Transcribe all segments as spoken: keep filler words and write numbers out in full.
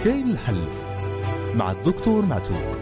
كاين الحل مع الدكتور معتوق.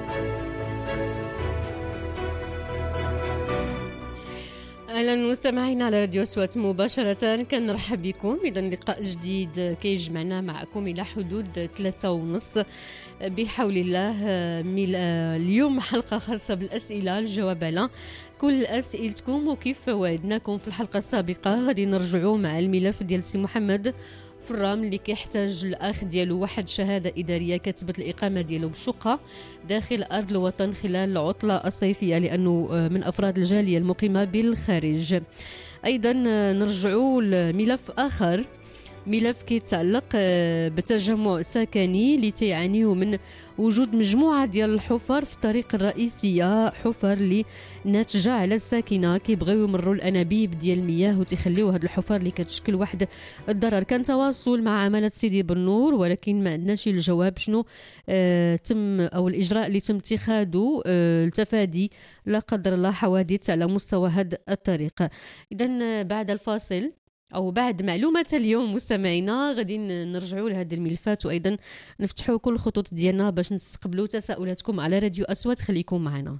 اهلا مستمعينا على راديو أصوات مباشره، كنرحب بكم. اذا لقاء جديد كيجمعنا معكم الى حدود ثلاثة ونص بحول الله. اليوم حلقه خاصه بالاسئله، الجواب على كل اسئلتكم. وكيف وعدناكم في الحلقه السابقه غادي نرجعوا مع الملف ديال سي محمد فرام اللي كيحتاج الاخ ديالو واحد شهاده اداريه كتبت الاقامه ديالو بشقه داخل ارض الوطن خلال العطله الصيفيه، لانه من افراد الجاليه المقيمه بالخارج. ايضا نرجعوا لملف اخر، ملف كيتعلق بتجمع سكني اللي تيعانيو من وجود مجموعه ديال الحفر في الطريق الرئيسيه، حفر اللي ناتجه على الساكنه كيبغيو يمروا الانابيب ديال المياه وتيخليو هاد الحفر اللي كتشكل واحد الضرر. كان تواصل مع عماله سيدي بنور ولكن ما عندناش الجواب شنو آه تم او الاجراء اللي تم اتخاذه آه لتفادي لا قدر الله حوادث على مستوى هاد الطريق. اذا بعد الفاصل أو بعد معلومة اليوم مستمعينا غادي نرجعوا لهذه الملفات، وأيضا نفتحوا كل الخطوط ديالنا باش نستقبلوا تساؤلاتكم على راديو أصوات. خليكم معنا.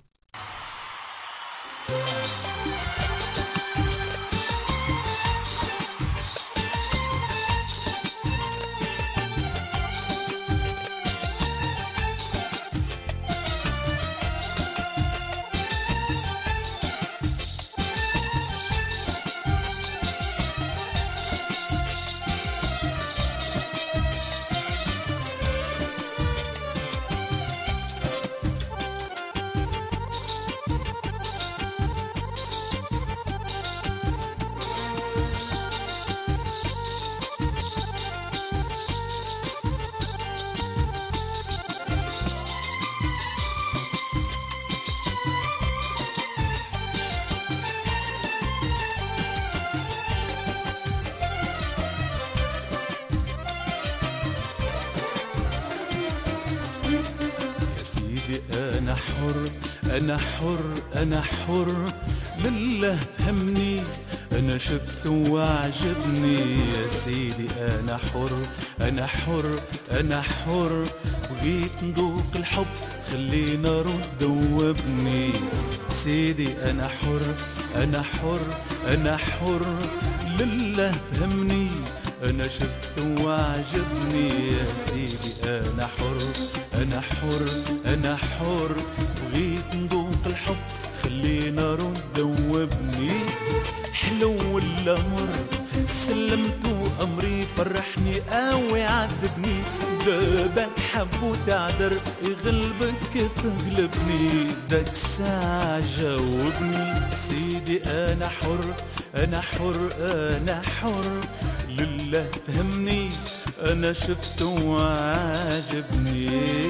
أنا حر أنا حر أنا حر لله فهمني، أنا شفت وعجبني يا سيدي. أنا حر أنا حر أنا حر، بغيت نذوق الحب تخلينا رد وابني سيدي. أنا حر أنا حر أنا حر لله فهمني، أنا شفت وعجبني يا سيدي. أنا حر أنا حر أنا حر، بغيت نذوق الحب تخلينا رد وابني. حلو ولا مر سلمت أمري، فرحني قوي عذبني، دابا نحب وتعذر يغلبك كيف غلبني. داك الساعة جاوبني سيدي. أنا حر أنا حر أنا حر لله فهمني، أنا شفت وعجبني.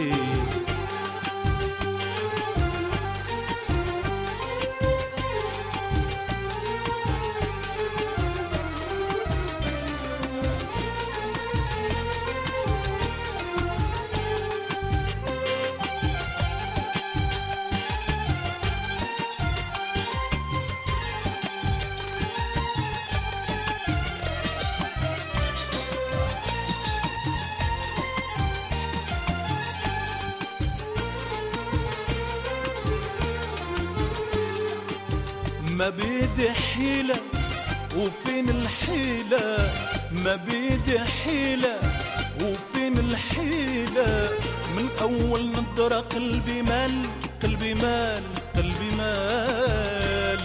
ما بيدي حيلة وفين الحيلة، ما بيدي حيلة وفين الحيلة، من أول نظرة قلبي مال قلبي مال قلبي مال.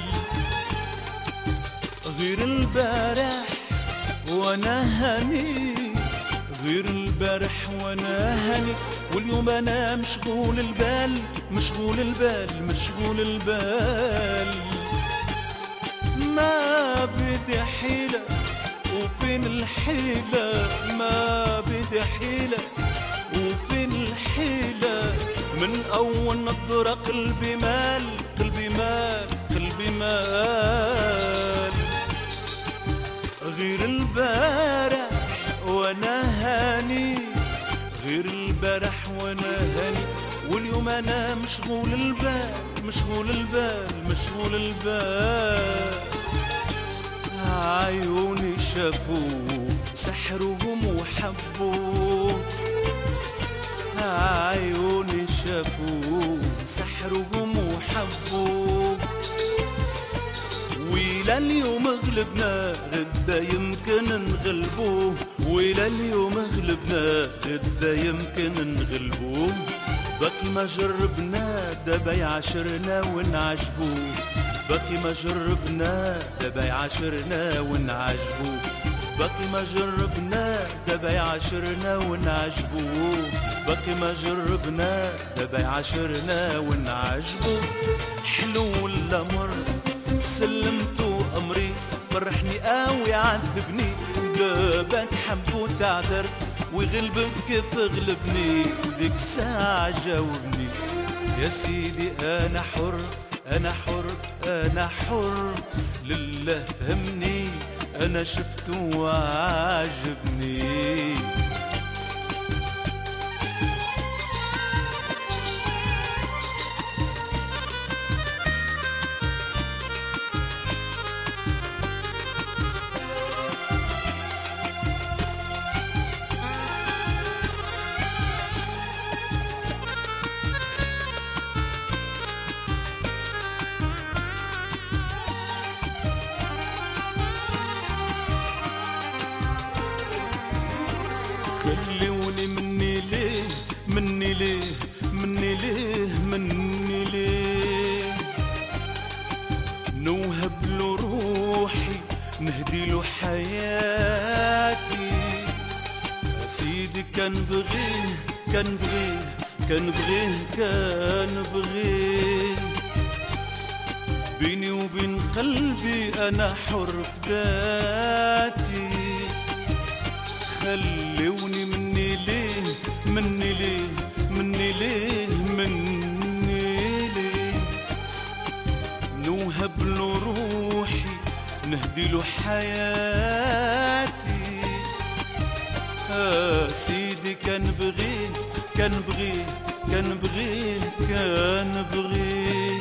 غير البارح وانا هاني، غير البارح وانا هاني، واليوم انا مشغول البال مشغول البال مشغول البال. ما بدي حيلة وفين الحيلة، ما بدي حيلة وفين الحيلة، من أول نظرة قلبي مال قلبي مال قلبي مال. غير البارح وانا هاني، غير البارح وانا هاني، واليوم انا مشغول البال مشغول البال مشغول البال. عيوني شافوه سحرهم وحبوه، عيوني شافوه سحرهم وحبوه. وإلى اليوم غلبنا غدا يمكن نغلبوه، وإلى اليوم غلبنا غدا يمكن نغلبوه. باقي ما جربنا دابا يعشرنا ونعجبوه، باقي ما جربنا دابا يعشرنا ونعجبوه، باقي ما جربنا دابا يعشرنا ونعجبوه، باقي ما جربنا دابا يعشرنا ونعجبوه. حلو ولا مر سلمتو أمري، فرحني قوي عذبني، دابا تحب وتعذر ويغلبك كيف غلبني، وديك الساعة جاوبني. يا سيدي أنا حر أنا حر أنا حر، لله فهمني أنا شفته وعجبني. خلوني مني ليه مني ليه مني ليه مني ليه، نوهب له روحي نهدي له حياتي. سيدي كان بغيه كان بغيه كان بغيه كان بغيه، بيني وبين قلبي أنا حر في ذاتي. خلوني مني ليه مني ليه مني ليه مني ليه، نوهب له روحي نهدي له حياتي. آه سيدي كان بغيه كان بغيه كان بغيه كان بغيه،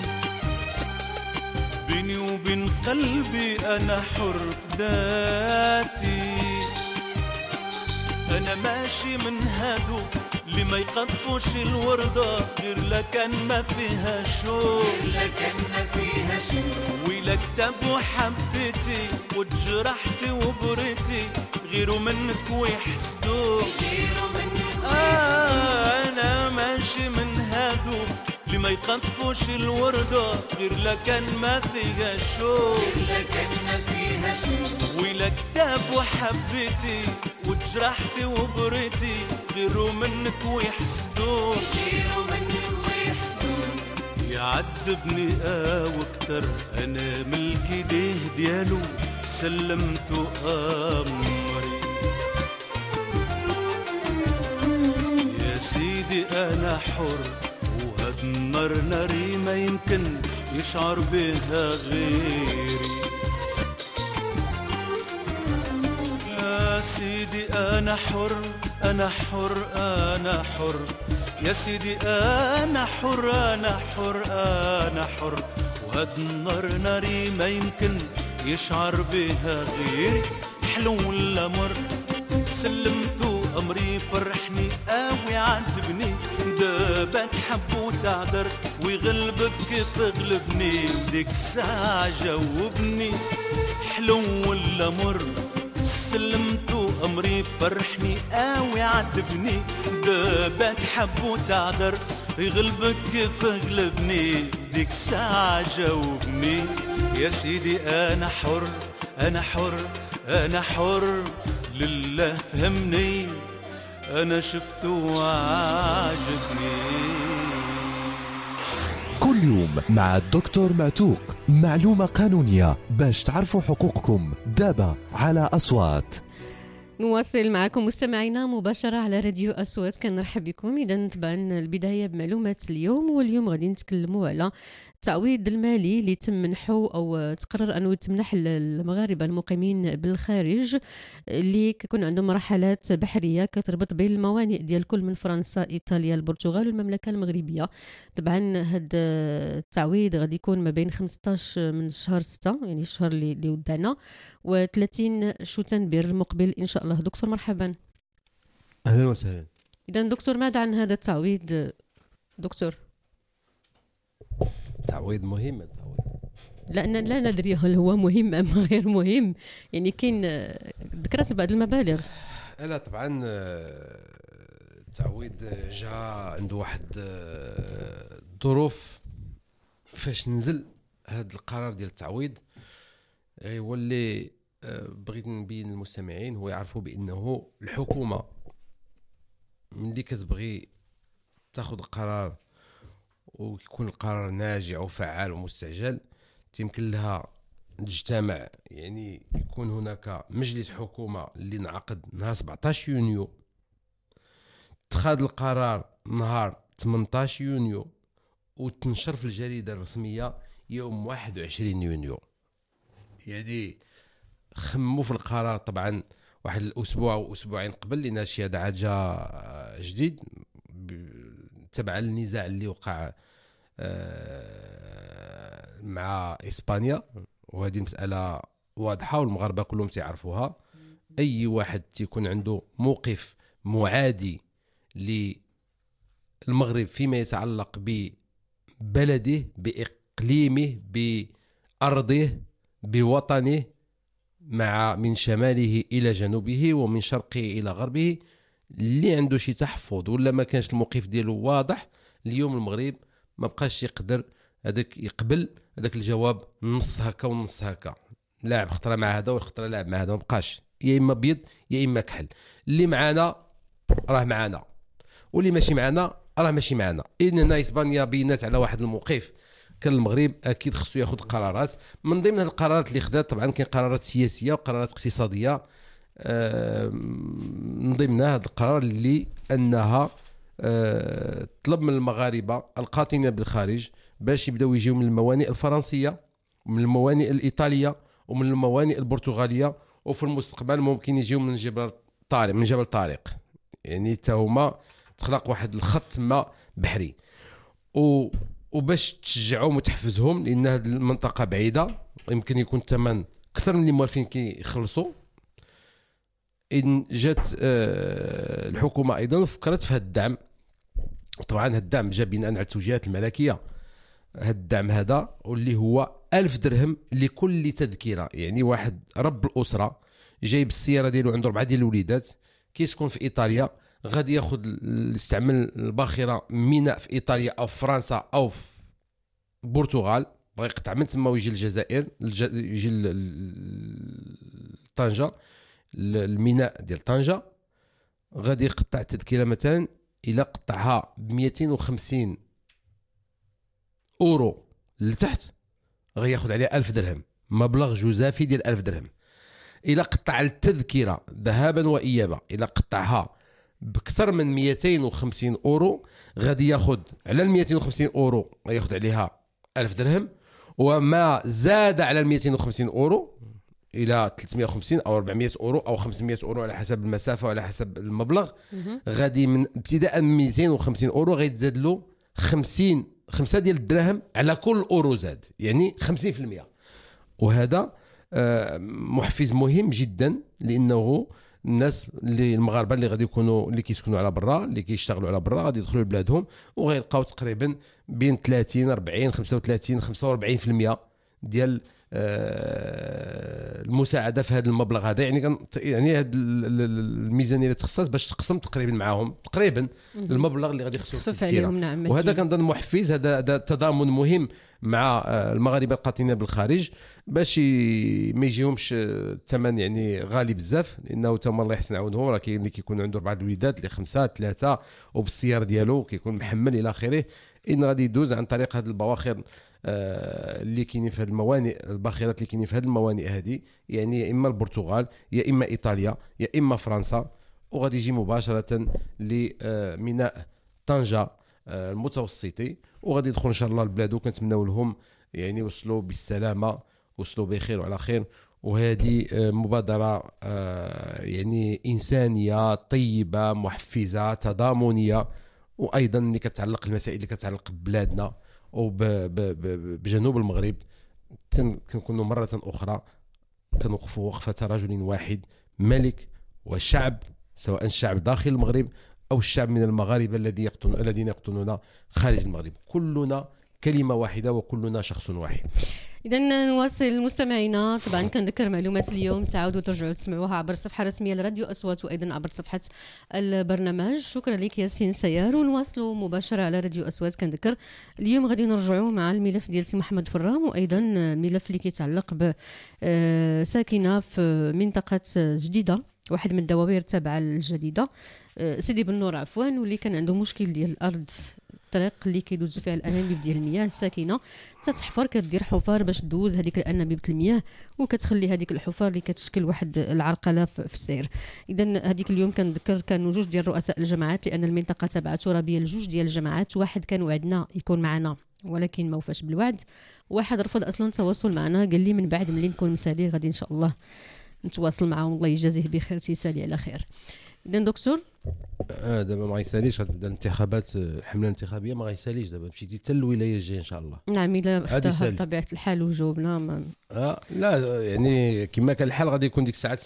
بيني وبين قلبي أنا حر في ذاتي. أنا ماشي من هادو اللي ما يقطفوش الوردة غير لكان ما فيها شوق، غير لكان ما فيها شوق. ويلا كتاب وحبيتي وتجرحتي وبريتي غيروا منك ويحسدوك، غيروا منك آه أنا ماشي من هادو اللي ما يقطفوش الوردة غير لكان ما فيها شوق، غير لكان ما فيها شوق. ويلا كتاب وحبيتي وتجرحتي وبريتي غيروا منك ويحسدوك، غيروا منك ويحسدوك. يعذبني اه واكتر انا ملك ايديه ديالو سلمتو امري. يا سيدي انا حر وهاد النار ناري ما يمكن يشعر بها غيري. يا سيدي أنا حر أنا حر أنا حر، يا سيدي أنا حر أنا حر أنا حر، وهاد النار ناري ما يمكن يشعر بها غيري. حلو ولا مر سلمتو أمري، فرحني قوي عذبني، دابا تحب وتعذر ويغلبك كيف غلبني، وديك الساعة جاوبني. حلو ولا مر سلمتو أمري، فرحني قوي عذبني، دابا تحب وتعذر يغلبك كيف غلبني، ديك الساعة جاوبني. يا سيدي أنا حر أنا حر أنا حر، لله فهمني أنا شفته وعجبني. كل يوم مع الدكتور معتوق، معلومة قانونية باش تعرفوا حقوقكم دابا على أصوات. نواصل معكم مستمعينا مباشرة على راديو أصوات. كنرحب بكم. إذا طبعا البداية بمعلومات اليوم، واليوم غادي نتكلموا على التعويض المالي اللي تم منحه أو تقرر أنه تمنح المغاربة المقيمين بالخارج اللي كيكون عندهم رحلات بحرية كتربط بين الموانئ ديال كل من فرنسا إيطاليا البرتغال والمملكة المغربية. طبعا هذا التعويض غادي يكون ما بين خمسطاش من شهر ستة، يعني الشهر اللي ودانا، وثلاثين شتنبر المقبل إن شاء الله. دكتور مرحبا. أهلا وسهلا. إذا دكتور ماذا عن هذا التعويض دكتور؟ تعويض مهم التعويض. لأن لا ندري هل هو مهم أم غير مهم، يعني كاين ذكرت بعض المبالغ. لا طبعا التعويض جاء عنده واحد الظروف فاش نزل هذا القرار ديال التعويض. هو اللي بغيت نبين للمستمعين هو يعرفوا بأنه الحكومة ملي كتبغي تاخذ قرار ويكون القرار ناجع وفعال ومستعجل يمكن لها تجتمع، يعني يكون هناك مجلس حكومة اللي انعقد نهار سبعطاش يونيو، اتخاذ القرار نهار ثمنطاش يونيو، وتنشر في الجريدة الرسمية يوم واحد وعشرين يونيو. يعني خموا في القرار طبعا واحد الأسبوع أو أسبوعين قبل، لأن هادشي هذا عاد جا جديد تبع النزاع اللي وقع مع إسبانيا، وهذه مسألة واضحة والمغاربة كلهم تعرفوها. أي واحد تيكون عنده موقف معادي للمغرب فيما يتعلق ببلده، بإقليمه، بأرضه، بوطنه، مع من شماله إلى جنوبه ومن شرقه إلى غربه، اللي عنده شي تحفظ ولا ما كانش الموقف ديالو واضح، اليوم المغرب ما بقاش يقدر هذاك يقبل هذاك الجواب نص هكا ونص هكا، لاعب خطره مع هذا والخطره لاعب مع هذا، ما بقاش يا اما بيض يا اما كحل. اللي معانا راه معانا واللي ماشي معانا راه ماشي معانا. ان اسبانيا بينات على واحد الموقف، كان المغرب اكيد خصو ياخذ قرارات. من ضمن هذه القرارات اللي خدات طبعا كاين قرارات سياسيه وقرارات اقتصاديه. آه من ضمنها هذا القرار اللي انها آه طلب من المغاربه القاطنين بالخارج باش يبداو يجيو من الموانئ الفرنسيه ومن الموانئ الايطاليه ومن الموانئ البرتغاليه، وفي المستقبل ممكن يجيو من جبل طارق من جبل طارق، يعني حتى هما تخلق واحد الخط ما بحري، و وباش تشجعهم وتحفزهم، لان هذه المنطقه بعيده يمكن يكون الثمن اكثر من اللي موالفين كيخلصوا. ان جات آه الحكومه ايضا فكرت في هذا الدعم. طبعا هذا الدعم جا بناء على التوجيهات الملكيه. هذا الدعم هذا واللي هو ألف درهم لكل تذكره، يعني واحد رب الاسره جايب السياره ديالو عنده اربعه ديال الوليدات كيسكن في ايطاليا، غادي ياخذ يستعمل الباخره ميناء في ايطاليا او في فرنسا او في البرتغال، بغى يقطع من تما ويجي للجزائر، يجي لطنجه الميناء ديال طنجه، غادي يقطع التذكره مثلا الى قطعها ب مئتين وخمسين اورو لتحت غياخذ عليها ألف درهم، مبلغ جزافي ديال ألف درهم. الى قطع التذكره ذهابا وايابا الى قطعها بكثر من مئتين وخمسين اورو غادي ياخذ على ال مئتين وخمسين اورو غياخذ عليها ألف درهم، وما زاد على ال مئتين وخمسين اورو الى ثلاثمئة وخمسين او أربعمئة اورو او خمسمئة اورو على حسب المسافه وعلى حسب المبلغ، غادي من ابتداء من مئتين وخمسين اورو غيتزاد له خمسين خمسة ديال الدراهم على كل اورو زاد، يعني خمسين بالمئة. وهذا محفز مهم جدا، لانه الناس اللي المغاربه اللي غادي يكونوا اللي كيسكنوا على برا اللي كيشتغلوا على برا غادي يدخلوا لبلادهم وغيلقاو تقريبا بين ثلاثين أربعين خمسة وثلاثين خمسة وأربعين بالمئة ديال المساعده في هذا المبلغ هذا. يعني يعني هذه الميزانيه اللي تخصص باش تقسم تقريبا معاهم تقريبا المبلغ اللي غادي يخصو التذكيره. نعم، وهذا كنظن محفز، هذا هذا تضامن مهم مع المغاربه القاطنين بالخارج باش ما يجيهمش الثمن يعني غالي بزاف، لانه تما الله يحسن عونهم راه كاين اللي كيكون عنده اربعه الوليدات اللي خمسه ثلاثه وبالسياره ديالو كيكون محمل الى اخره، ان غادي يدوز عن طريق هذه البواخر اللي كاينين في هذه الموانئ، الباخرات اللي كاينين في هذه الموانئ هذه، يعني يا اما البرتغال يا اما ايطاليا يا اما فرنسا، وغادي يجي مباشره لميناء طنجه المتوسطي وغادي يدخل ان شاء الله لبلادو. كنتمناو لهم يعني وصلوا بالسلامه، وصلوا بخير وعلى خير. وهذه مبادره يعني انسانيه طيبه محفزه تضامنيه، وايضا اللي كتعلق المسائل اللي كتعلق ببلادنا وبجنوب المغرب كنكونوا مرة أخرى كنوقفوا وقفة رجل واحد ملك وشعب، سواء الشعب داخل المغرب أو الشعب من المغاربة الذي يقتل الذين يقتلون خارج المغرب. كلنا كلمة واحدة وكلنا شخص واحد. إذا نواصل مستمعينا. طبعا كنذكر معلومات اليوم تعاودوا ترجعوا تسمعوها عبر الصفحة الرسمية لراديو أصوات وأيضا عبر صفحة البرنامج. شكرا لك ياسين سيار. ونواصلوا مباشرة على راديو أصوات. كنذكر اليوم غادي نرجعوا مع الملف ديال سي محمد فرام وأيضا الملف اللي كيتعلق بساكنة في منطقة جديدة، واحد من الدواوير التابعة الجديدة سيدي بنور عفوا، واللي كان عنده مشكل ديال الأرض، الطريق اللي كيدوزوا فيها الانابيب ديال المياه الساكنه تتحفر، كدير حفار باش تدوز هذيك الانابيب المياه وكتخلي هذيك الحفار اللي كتشكل واحد العرقله في السير. اذا هذيك اليوم كنذكر كانوا جوج ديال رؤساء الجماعات، لان المنطقه تابعه ترابيه لجوج ديال الجماعات. واحد كان وعدنا يكون معنا ولكن ما وفاش بالوعد، واحد رفض اصلا التواصل معنا، قال لي من بعد ملي نكون مسالي غادي ان شاء الله نتواصل معهم، الله يجازيه بخير تيسالي على خير. اذا دكتور اه دابا ما غيساليش، غتبدا الانتخابات، الحمله الانتخابيه ما غيساليش دابا، مشيتي حتى الولايه الجايه ان شاء الله. نعم الا اختها بطبيعه الحال وجاوبنا ما... اه لا يعني كما كان الحال غادي يكون ديك الساعات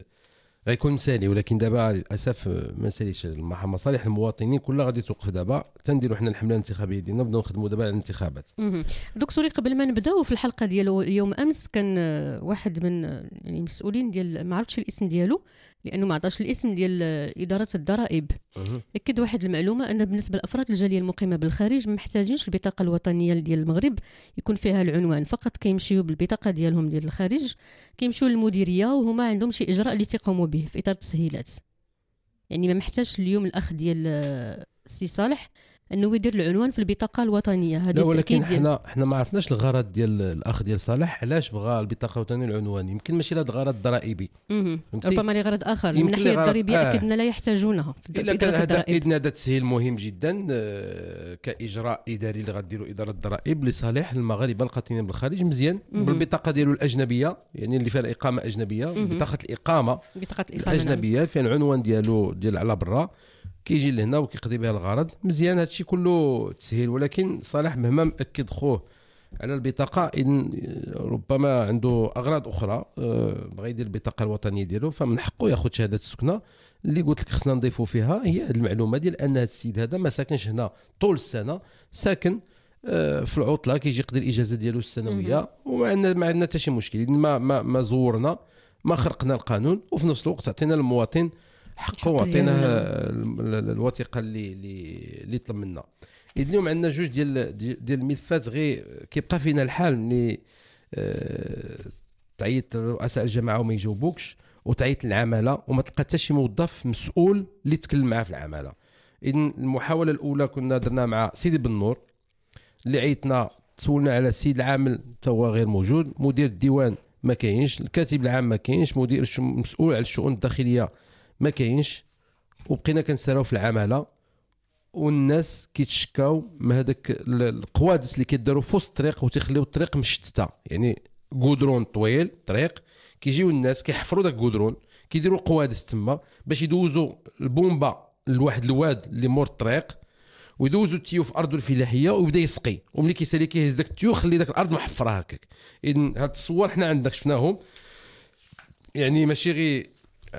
غيكون مسالي، ولكن دابا للاسف ما ساليش. مصالح المواطنين كلها غادي توقف دابا، تنديروا حنا الحمله الانتخابيه ديالنا نبداو نخدموا دابا على الانتخابات. دكتوري قبل ما نبداو في الحلقه ديالو اليوم امس كان واحد من يعني المسؤولين ديال ما عرفتش الاسم ديالو لانه ما عطاش الاسم ديال اداره الضرائب، اكد واحد المعلومه ان بالنسبه للافراد الجاليه المقيمه بالخارج ما محتاجينش البطاقه الوطنيه ديال المغرب يكون فيها العنوان، فقط كيمشيو بالبطاقه ديالهم ديال الخارج، كيمشيو للمديريه وهما عندهم شي اجراء اللي تيقوموا به في اطار التسهيلات. يعني ما محتاجش اليوم الاخ ديال السي صالح انه يدير العنوان في البطاقه الوطنيه. هذه ولكن حنا حنا ما عرفناش الغرض ديال الاخ ديال صالح علاش بغى البطاقه الوطنيه العنوان، يمكن ماشي لهذا الغرض الضرائبي، ربما لغرض اخر من الناحيه الضريبيه. آه. اكدنا لا يحتاجونها في اداره الضرائب. هذا تسهيل مهم جدا آه كاجراء اداري اللي غديروا اداره الضرائب لصالح المغاربه القاطنين بالخارج، مزيان بالبطاقه ديالو الاجنبيه، يعني اللي فيها الاقامه اجنبيه، بطاقه الاقامه بطاقه الاقامه الاجنبيه فيها العنوان ديالو ديال على برا، كيجي لهنا وكيقضي بها الغرض. مزيان هادشي كله تسهيل، ولكن صالح مهما مأكد خوه على البطاقه إن ربما عنده اغراض اخرى، بغى يدير البطاقه الوطنيه ديالو، فمن حقه ياخذ شهاده السكنه اللي قلت لك خصنا نضيفوا فيها هي هذه المعلومه ديال ان هذا السيد هذا ما ساكنش هنا طول السنه، ساكن في العطله كيجي يقضي الاجازه ديالو السنويه وما عندنا ما عندنا حتى شي مشكل، ما ما ما زورنا ما خرقنا القانون، وفي نفس الوقت عطينا للمواطن حقه وعطيناه الوثيقه اللي اللي طلب منا. اليوم عندنا جوج ديال ديال الملفات غير كيبقى فينا الحال ملي أه تعيط رؤساء الجماعه وما يجاوبوكش، وتعيط للعماله وما تلقى حتى شي موظف مسؤول اللي يتكلم معاه في العماله. اذن المحاوله الاولى كنا درنا مع سيدي بنور اللي عيطنا تسولنا على السيد العامل حتى هو غير موجود، مدير الديوان ما كاينش، الكاتب العام ما كاينش، مدير المسؤول على الشؤون الداخليه ما كاينش، وبقينا كنسراو في العماله والناس كيتشكاو من هذاك القوادس اللي كيداروا في وسط الطريق وتيخليو الطريق مشتته، يعني غودرون طويل طريق، كيجيو الناس كيحفروا داك غودرون كيديروا قوادس تما باش يدوزوا البومبا لواحد الواد اللي مور الطريق ويدوزوا التيو في ارض الفلاحيه ويبدا يسقي، وملي كيسالي كيهز داك التيو خلي داك الارض محفره هكاك. اذن هاد الصور حنا عندنا شفناهم، يعني ماشي غير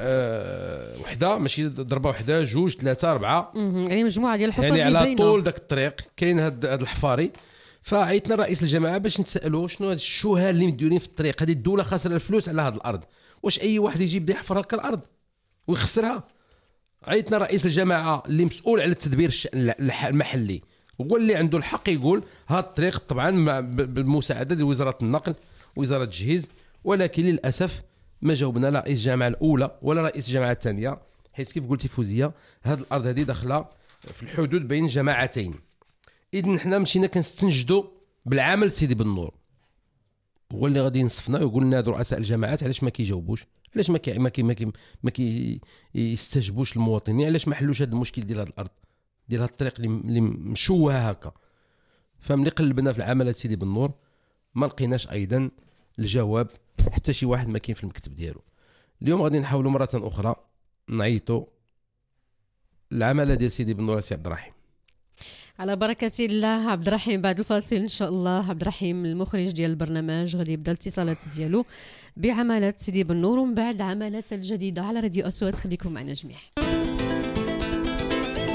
أه وحده، ماشي ضربه وحده جوج ثلاثه اربعه، يعني مجموعه ديال الحفار يعني على طول داك الطريق كاين هاد هاد الحفاري. فعيطنا رئيس الجماعه باش نسالوه شنو هاد الشوهه اللي مديرين في الطريق، هذه الدوله خاسره الفلوس على هاد الارض، واش اي واحد يجي يبدا يحفر هكا الارض ويخسرها؟ عيطنا رئيس الجماعه اللي مسؤول على التدبير المحلي، هو اللي عنده الحق يقول هاد الطريق طبعا بالمساعده ديال وزاره النقل ووزاره التجهيز، ولكن للاسف ما جاوبنا لا رئيس الجامعه الاولى ولا رئيس الجامعه الثانيه، حيت كيف قلتي فوزيه هاد الارض هذه داخله في الحدود بين جماعتين. اذن حنا مشينا كنستنجدوا بالعمل سيدي بنور، هو اللي غادي ينصفنا ويقول لنا هاد رؤساء الجماعات علاش ما كيجاوبوش، علاش ما كي ما كي ما كي ما كيستجبوش للمواطنين، علاش ما حلوش هذا المشكل ديال هذه الارض ديال هذا الطريق اللي مشوهه هكا. فملي قلبنا في العملات سيدي بنور ما لقيناش ايضا الجواب، حتى شي واحد ما كاين في المكتب ديالو. اليوم غادي نحاولوا مره اخرى نعيطوا العماله ديال سيدي بنور سي عبد الرحيم. على بركه الله عبد الرحيم، بعد الفاصل ان شاء الله عبد الرحيم المخرج ديال البرنامج غادي يبدا الاتصالات ديالو بعمالات سيدي بنور ومن بعد عمالات الجديده على راديو اصوات. خليكم معنا جميع.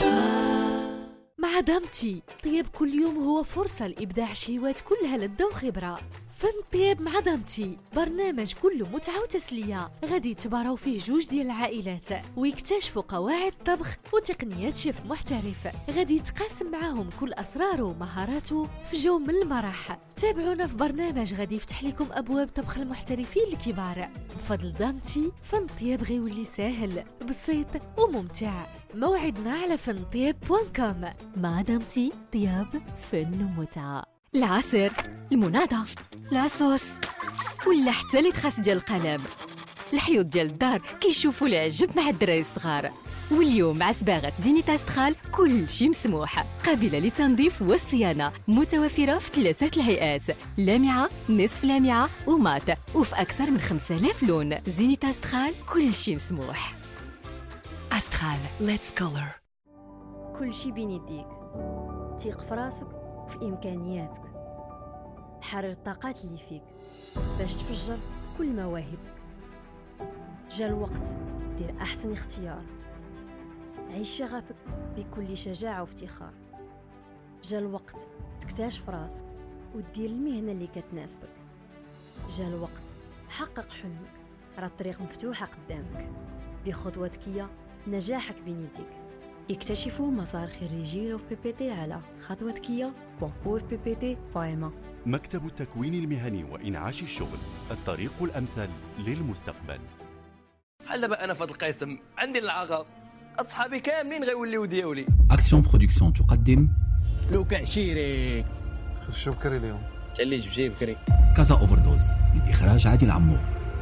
مع دامتي طياب كل يوم هو فرصة لإبداع شهوات كلها لذة وخبرة. فن طياب مع دامتي برنامج كله متعة وتسلية، غادي تباراو فيه جوج ديال العائلات ويكتشفوا قواعد طبخ وتقنيات شيف محترف، غادي يتقاسم معاهم كل أسراره ومهاراته في جو من المرح. تابعونا في برنامج غادي يفتح لكم أبواب طبخ المحترفين الكبار. بفضل دامتي فن طياب غيولي ساهل بسيط وممتع. موعدنا على فن طياب دوت كوم. مع دامتي طياب فن ومتعة. العصير، المناضة، العصوص، ولا حتى اللي تخاص ديال القلم. الحيوط ديال الدار كيشوفوا العجب مع الدراري الصغار. واليوم مع صباغة زينيتاس تخال كل شيء مسموح، قابلة للتنظيف والصيانة، متوفرة في ثلاثة الهيئات، لامعة، نصف لامعة ومات، وفي أكثر من خمسة آلاف لون. زينيتاس تخال كل شيء مسموح. أستخال Let's Color. كل شي بين يديك، تيق في راسك وفي إمكانياتك. حرر الطاقات اللي فيك باش تفجر كل مواهبك. جا الوقت دير أحسن اختيار، عيش شغفك بكل شجاعة وافتخار. جا الوقت تكتشف راسك ودير المهنة اللي كتناسبك. جا الوقت حقق حلمك، راه الطريق مفتوحة قدامك. بخطوة ذكية نجاحك بين يديك. اكتشفوا مسار خريجي بي بي تي على خطوة ذكية بوان اور بي بي تي بوان ام. مكتب التكوين المهني وإنعاش الشغل، الطريق الأمثل للمستقبل. بحال دابا انا في هذا القسم عندي العغا، اصحابي كاملين غيوليو دياولي. اكسيون برودكسيون تقدم لو كان شيري شو بكري اليوم حتى اللي جبتي بكري. كازا اوفردوز من اخراج عادل عمور.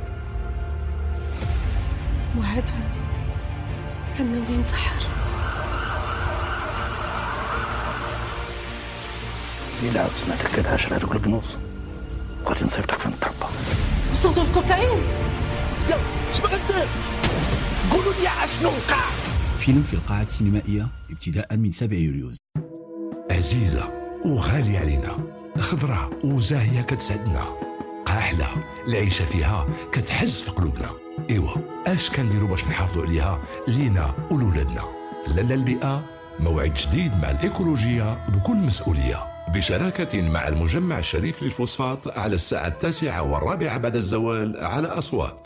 وهذا كان ناوي ينتحر. ليلى عاود سمعتك كتهشر هذوك الكنوز، بغيت نصيفطك فين التربه. وصلت الكوكايين. سير اش باغي دير؟ قولوا لي اشنو وقع. فيلم في القاعة السينمائية ابتداء من سبعة يوليو. عزيزة وغالية علينا، خضرة وزاهية كتسعدنا، قاحلة العيشة فيها كتحز في قلوبنا. ايوا اش كنديروا باش نحافظوا عليها لينا ولولادنا؟ لالا البيئة موعد جديد مع الإيكولوجية بكل مسؤولية، بشراكة مع المجمع الشريف للفوسفات على الساعة التاسعة والرابعة بعد الزوال على أصوات.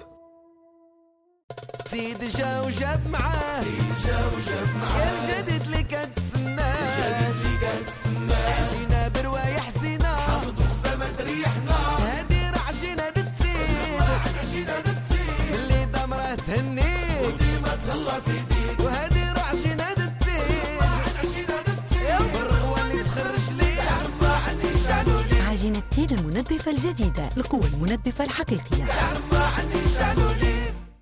زيد جا وجاب معاه، زيد جا وجاب معاه يا الجديد اللي كتسناه، الجديد اللي كتسناه. عجينا بروايح زينة حمض وخزامة تريحنا، هادي راه عجينا دتيد، عجينا دتيد اللي دامرة تهنيك وديما تهلا في يديك. وهادي راه عجينا دتيد، عجينا دتيد بالرغوة اللي تخرج لي عما عني شعلو لي. عجينة تيد المنظفة الجديدة، القوة المنظفة الحقيقية. عما عني شعلو لي.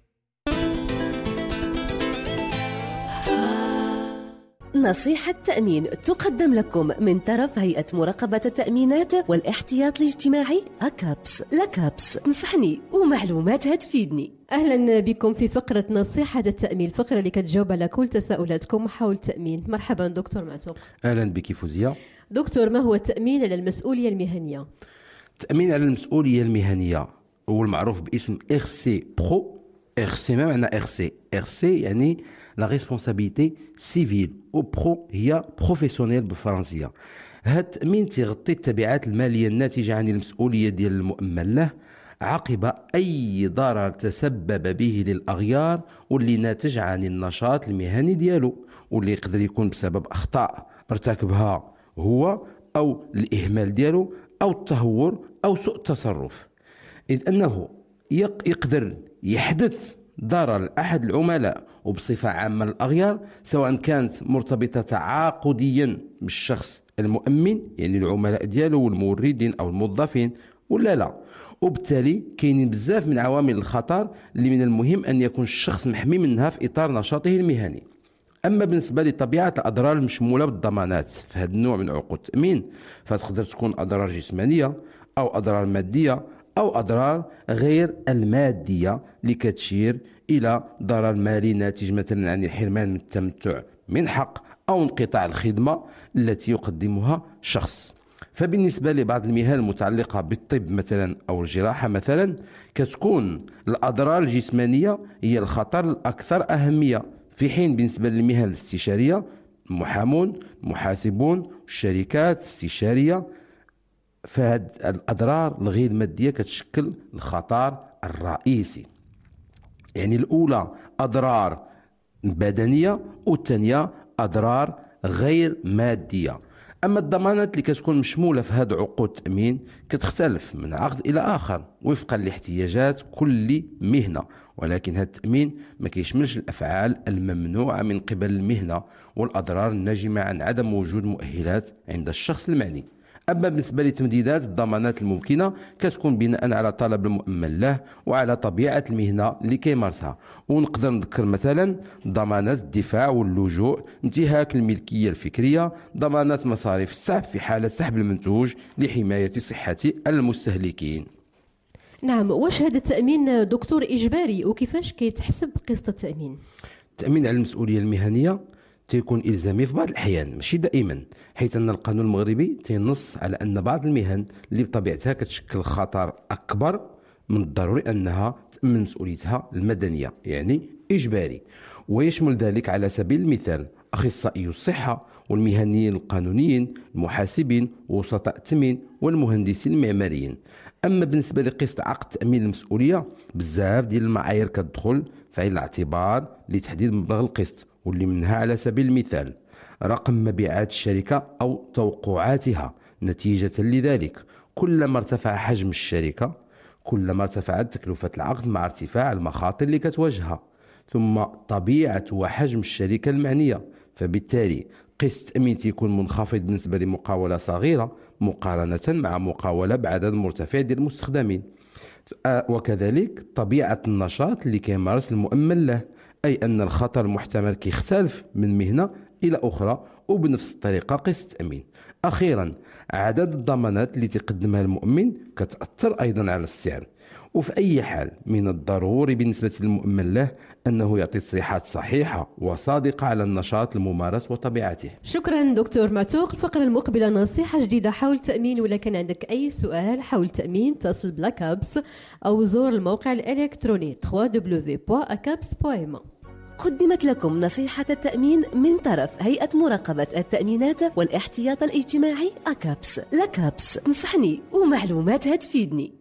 نصيحة تأمين تقدم لكم من طرف هيئة مراقبة التأمينات والاحتياط الاجتماعي أكابس. لكابس تنصحني ومعلوماتها تفيدني. أهلا بكم في فقرة نصيحة التأمين، الفقرة اللي كتجاوب على كل تساؤلاتكم حول التأمين. مرحبا دكتور معتوق. أهلا بك فوزية. دكتور، ما هو التأمين على المسؤولية المهنية؟ التأمين على المسؤولية المهنية هو المعروف باسم إر سي برو. إر سي ما معنى إر سي؟ إر سي يعني لا ريسبونسابيلتي سيفيل، و برو هي بروفيسيونيل بالفرنسية. هذا التأمين تغطي التبعات المالية الناتجة عن المسؤولية ديال المؤمن له عقب أي ضرر تسبب به للأغيار واللي ناتج عن النشاط المهني ديالو، واللي يقدر يكون بسبب أخطاء ارتكبها هو أو الإهمال ديالو أو التهور أو سوء التصرف، إذ أنه يقدر يحدث ضرر لأحد العملاء وبصفة عامة الأغيار، سواء كانت مرتبطة تعاقديا بالشخص المؤمن يعني العملاء ديالو والموردين أو الموظفين ولا لا. وبالتالي كاينين بزاف من عوامل الخطر اللي من المهم أن يكون الشخص محمي منها في إطار نشاطه المهني. أما بالنسبة لطبيعة الأضرار المشمولة بالضمانات في هذا النوع من عقود التأمين، فتقدر تكون أضرار جسمانية أو أضرار مادية أو أضرار غير المادية اللي كتشير إلى ضرر مالي ناتج مثلا عن الحرمان من التمتع من حق أو انقطاع الخدمة التي يقدمها شخص. فبالنسبة لبعض المهن المتعلقة بالطب مثلا أو الجراحة مثلا، كتكون الأضرار الجسمانية هي الخطر الأكثر أهمية، في حين بالنسبة للمهن الاستشارية المحامون، المحاسبون، الشركات الاستشاريه. فهاد الاضرار الغير ماديه كتشكل الخطر الرئيسي. يعني الاولى اضرار بدنيه والثانيه اضرار غير ماديه. اما الضمانات اللي كتكون مشموله في هذا عقود التامين كتختلف من عقد الى اخر وفقا لاحتياجات كل مهنه، ولكن هذا التامين ما كيشملش الافعال الممنوعه من قبل المهنه والاضرار الناجمه عن عدم وجود مؤهلات عند الشخص المعني. أما بالنسبة لتمديدات الضمانات الممكنة كتكون بناء على طلب المؤمن له وعلى طبيعة المهنة اللي كيمارسها. ونقدر نذكر مثلا ضمانات الدفاع واللجوء، انتهاك الملكية الفكرية، ضمانات مصاريف السحب في حالة سحب المنتوج لحماية صحة المستهلكين. نعم، واش هذا التأمين دكتور إجباري وكيفاش كيتحسب قسط التأمين؟ التأمين على المسؤولية المهنية تيكون إلزامي في بعض الأحيان ماشي دائما، حيث أن القانون المغربي تينص على أن بعض المهن اللي بطبيعتها كتشكل خطر أكبر من الضروري أنها تأمن مسؤوليتها المدنية، يعني إجباري. ويشمل ذلك على سبيل المثال أخصائي الصحة والمهنيين القانونيين، المحاسبين ووسطاء التأمين والمهندسين المعماريين. أما بالنسبة لقسط عقد تأمين المسؤولية بزاف ديال المعايير كتدخل في عين الاعتبار لتحديد مبلغ القسط، واللي منها على سبيل المثال رقم مبيعات الشركة أو توقعاتها. نتيجة لذلك كلما ارتفع حجم الشركة كلما ارتفعت تكلفة العقد مع ارتفاع المخاطر اللي كتواجهها، ثم طبيعة وحجم الشركة المعنية. فبالتالي قسط التأمين تيكون منخفض بالنسبة لمقاولة صغيرة مقارنة مع مقاولة بعدد مرتفع ديال المستخدمين. وكذلك طبيعة النشاط اللي كيمارس المؤمن له، أي أن الخطر المحتمل كيختلف من مهنة إلى أخرى، وبنفس الطريقة قسط التأمين. أخيرا عدد الضمانات اللي تقدمها المؤمن كتأثر أيضا على السعر، وفي أي حال من الضروري بالنسبة للمؤمن له أنه يعطي تصريحات صحيحة وصادقة على النشاط الممارس وطبيعته. شكرا دكتور معتوق. الفقرة المقبلة نصيحة جديدة حول التأمين، ولا كان عندك أي سؤال حول التأمين اتصل بلاكابس أو زور الموقع الإلكتروني دبليو دبليو دبليو بوان أكابس بوان إم. قدمت لكم نصيحة التأمين من طرف هيئة مراقبة التأمينات والاحتياط الاجتماعي أكابس. لكابس تنصحني ومعلوماتها تفيدني.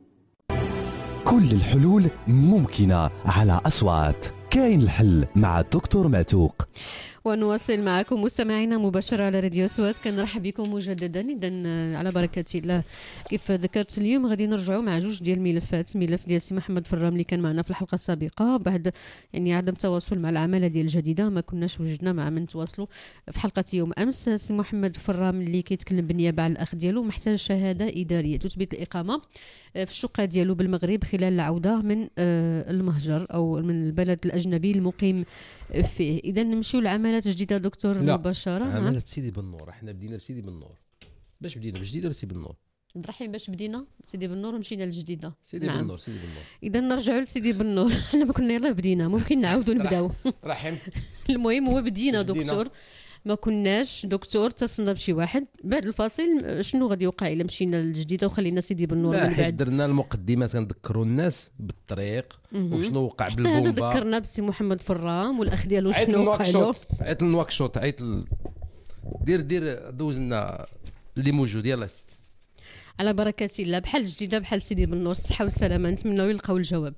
كل الحلول ممكنة على أصوات. كاين الحل مع الدكتور معتوق. ونواصل معكم مستمعينا مباشرة على راديو سوات. كنرحب بكم مجددا. إذا على بركة الله كيف ذكرت اليوم غادي نرجعوا مع جوج ديال الملفات، ملف ديال سي محمد فرام اللي كان معنا في الحلقة السابقة بعد يعني عدم تواصل مع العمالة ديال الجديدة، ما كناش وجدنا مع من تواصلوا في حلقة يوم أمس. سي محمد فرام اللي كيتكلم بالنيابة على الأخ ديالو محتاج شهادة إدارية تثبت الإقامة في الشقة ديالو بالمغرب خلال العودة من المهجر أو من البلد الأجنبي المقيم فيه. إذا نمشيو لعمالات جديدة دكتور لا. مباشرة. عمالة سيدي بالنور، احنا بدينا بسيدي بالنور. باش بدينا بجديدة ولا سيدي بالنور؟ الرحيم باش بدينا سيدي بالنور ومشينا للجديدة. سيدي نعم. بالنور سيدي بالنور. إذا نرجعوا لسيدي بالنور. احنا ما كنا يلا بدينا، ممكن نعاودوا نبداو. رحم. المهم هو بدينا دكتور، ما كناش دكتور اتصلنا بشي واحد بعد الفاصل. شنو غادي يوقع الا مشينا للجديده وخلينا سيدي بالنور من بعد؟ درنا المقدمه تنذكروا الناس بالطريق وشنو وقع بالبومبا. حتى ذكرنا بسي محمد فرام والاخ ديالو شنو وقع له. عيط لنواكشوط، عيط ل... دير دير دوزنا اللي موجود. يلا على بركه الله. بحال الجديده بحال سيدي بالنور، الصحه والسلامه، نتمنوا يلقاو الجواب.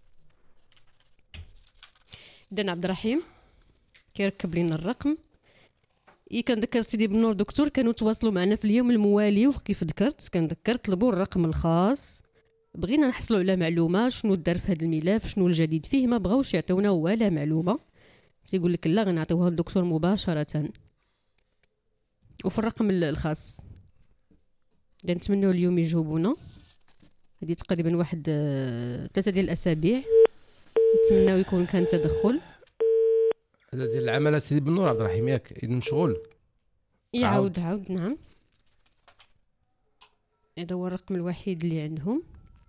اذا عبد الرحيم كيركب لنا الرقم. إيه كنذكر سيدي بالنور دكتور كانوا تواصلوا معنا في اليوم الموالي، وكيف ذكرت كنذكر طلبوا الرقم الخاص، بغينا نحصلوا على معلومه شنو دار في هذا الملف، شنو الجديد فيه. ما بغاوش يعطيونا ولا معلومه، تيقول لك لا غنعطيوها للدكتور مباشره. وفي الرقم الخاص اللي نتمنوا اليوم يجاوبونا، هذه تقريبا واحد ثلاثه ديال الاسابيع، نتمناو يكون كان تدخل. هذا ديال العمالة سيدي بالنور عبد الرحيم ياك إذا مشغول يعاود عاود, عاود نعم. هذا هو الرقم الوحيد اللي عندهم.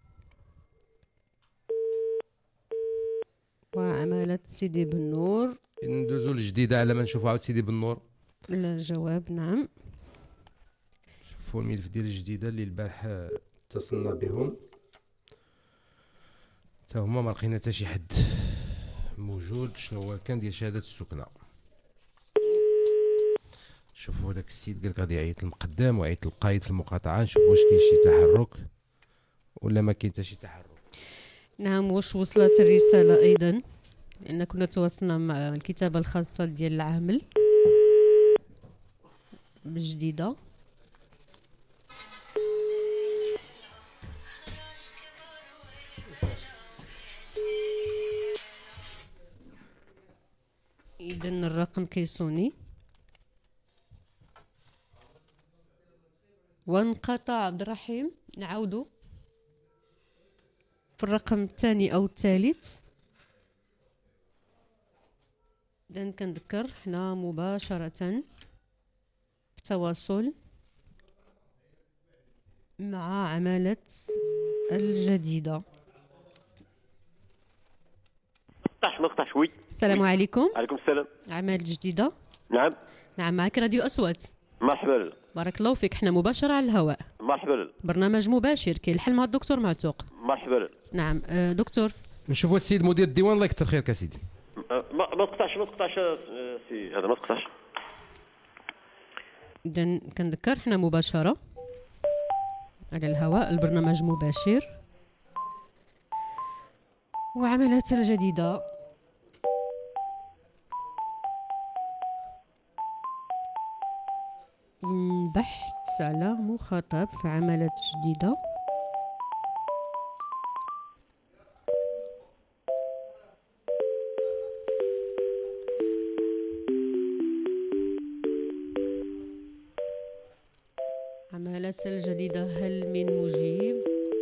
وعمالة سيدي بالنور ندوزو الجديدة على ما نشوفوا عاود سيدي بالنور. لا الجواب نعم. شوفوا الملف ديال الجديدة اللي البارح اتصلنا بهم تا هما ما لقينا حتى شي حد موجود. شنو هو كان ديال شهادة السكنة. شوفوا داك السيد قال لك غادي يعيط للمقدم ويعيط للقائد في المقاطعه، نشوف واش كاين شي تحرك ولا ما كاين حتى شي تحرك. نعم، واش وصلت الرساله ايضا، لان كنا تواصلنا مع الكتابه الخاصه ديال العامل بجديده. اذا الرقم كيسوني وانقطع. عبد الرحيم نعاودو في الرقم الثاني او الثالث. اذا كنذكر حنا مباشره في تواصل مع عمالة الجديدة. نقطعش نقطعش وي. السلام عليكم. عليكم السلام. عمالة الجديدة. نعم نعم، معك راديو أصوات. مرحبا. بارك الله فيك، حنا مباشرة على الهواء. مرحبا. برنامج مباشر كيلحل مع الدكتور معتوق. مرحبا. نعم آه دكتور. نشوفوا السيد مدير الديوان، الله يكثر خيرك سيدي. ما ما تقطعش ما تقطعش سي هذا ما تقطعش. إذا كنذكر حنا مباشرة على الهواء، البرنامج مباشر وعملات الجديدة. بحث على مخاطب في عملات جديدة. عملات الجديدة، هل من مجيب؟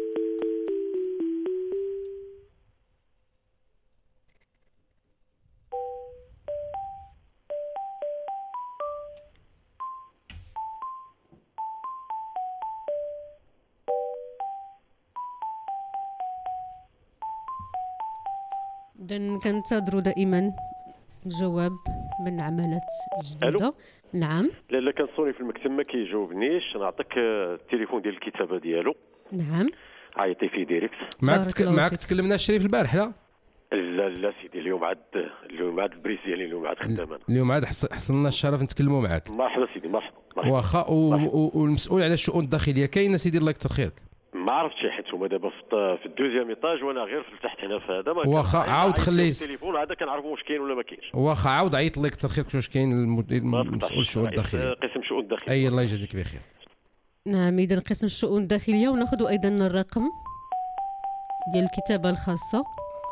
إذن كنتظروا دائما الجواب من عملات جديدة. نعم. لا لا كنصوني في المكتب ما كيجاوبنيش، نعطيك التليفون ديال الكتابه ديالو. نعم. عيطي في ديريكت. معك تك... معك تكلمنا الشريف البارح لا؟ لا لا سيدي، اليوم عاد اليوم عاد البريس ديالي اليوم عاد خدام انا. اليوم عاد حصلنا الشرف نتكلموا معك. مرحبا سيدي مرحبا. واخا و... و... والمسؤول على الشؤون الداخليه كاين سيدي الله يكثر خيرك. ما عرفتش حيت هما دابا في الدوزيام ايطاج وانا غير في تحت هنا في هذا. واخا عاود خليه التليفون هذا كنعرفوا واش كاين ولا ما كاينش. واخا عاود عيط الله يكثر خيرك واش كاين المسؤول الشؤون الداخليه. قسم الشؤون الداخليه. اي الله يجازيك بخير. نعم، اذا قسم الشؤون الداخليه، وناخذ ايضا الرقم ديال الكتابه الخاصه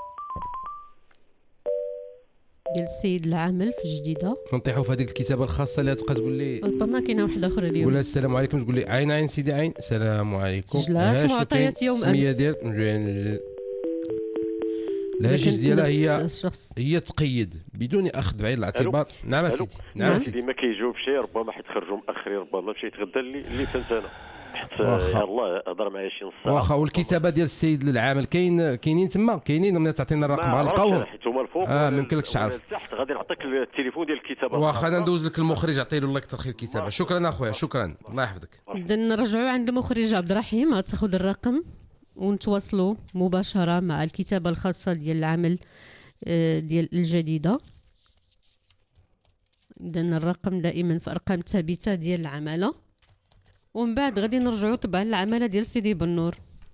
ديال السيد العامل في الجديده. نطيحوا في هذيك الكتابه الخاصه اللي تبقى تقول لي ربما كاينه واحده اخرى اليوم. ولا السلام عليكم تقول لي عين عين سيدي عين. السلام عليكم. سجلات معطيات يوم امس. السميه ديالك الهاجس ديالها هي هي تقيد بدون اخذ بعين الاعتبار. نعم سيدي. نعم سيدي. ما كيجاوبش، ربما حيت خرجوا مأخرين، ربما مشى يتغدى اللي اللي فهمت انا. يلاه هضر معايا شي نص ساعه. واخا والكتابه ديال السيد العامل كاين كاينين تما كاينين من تعطينا الرقم غنلقاوهم حيت هما الفوق. اه ما يمكنلكش تعرف. تحت غادي نعطيك التليفون ديال الكتابه. واخا انا ندوز لك المخرج عطيه له الله يكثر خير الكتابه. شكرا اخويا شكرا الله يحفظك. اذا نرجعوا عند المخرج عبد الرحيم، تاخذ الرقم ونتواصلوا مباشره مع الكتابه الخاصه ديال العمل ديال الجديده. اذا الرقم دائما في ارقام ثابته ديال العماله، ومن بعد غادي نرجعوا طبعا للعماله ديال سيدي بنور.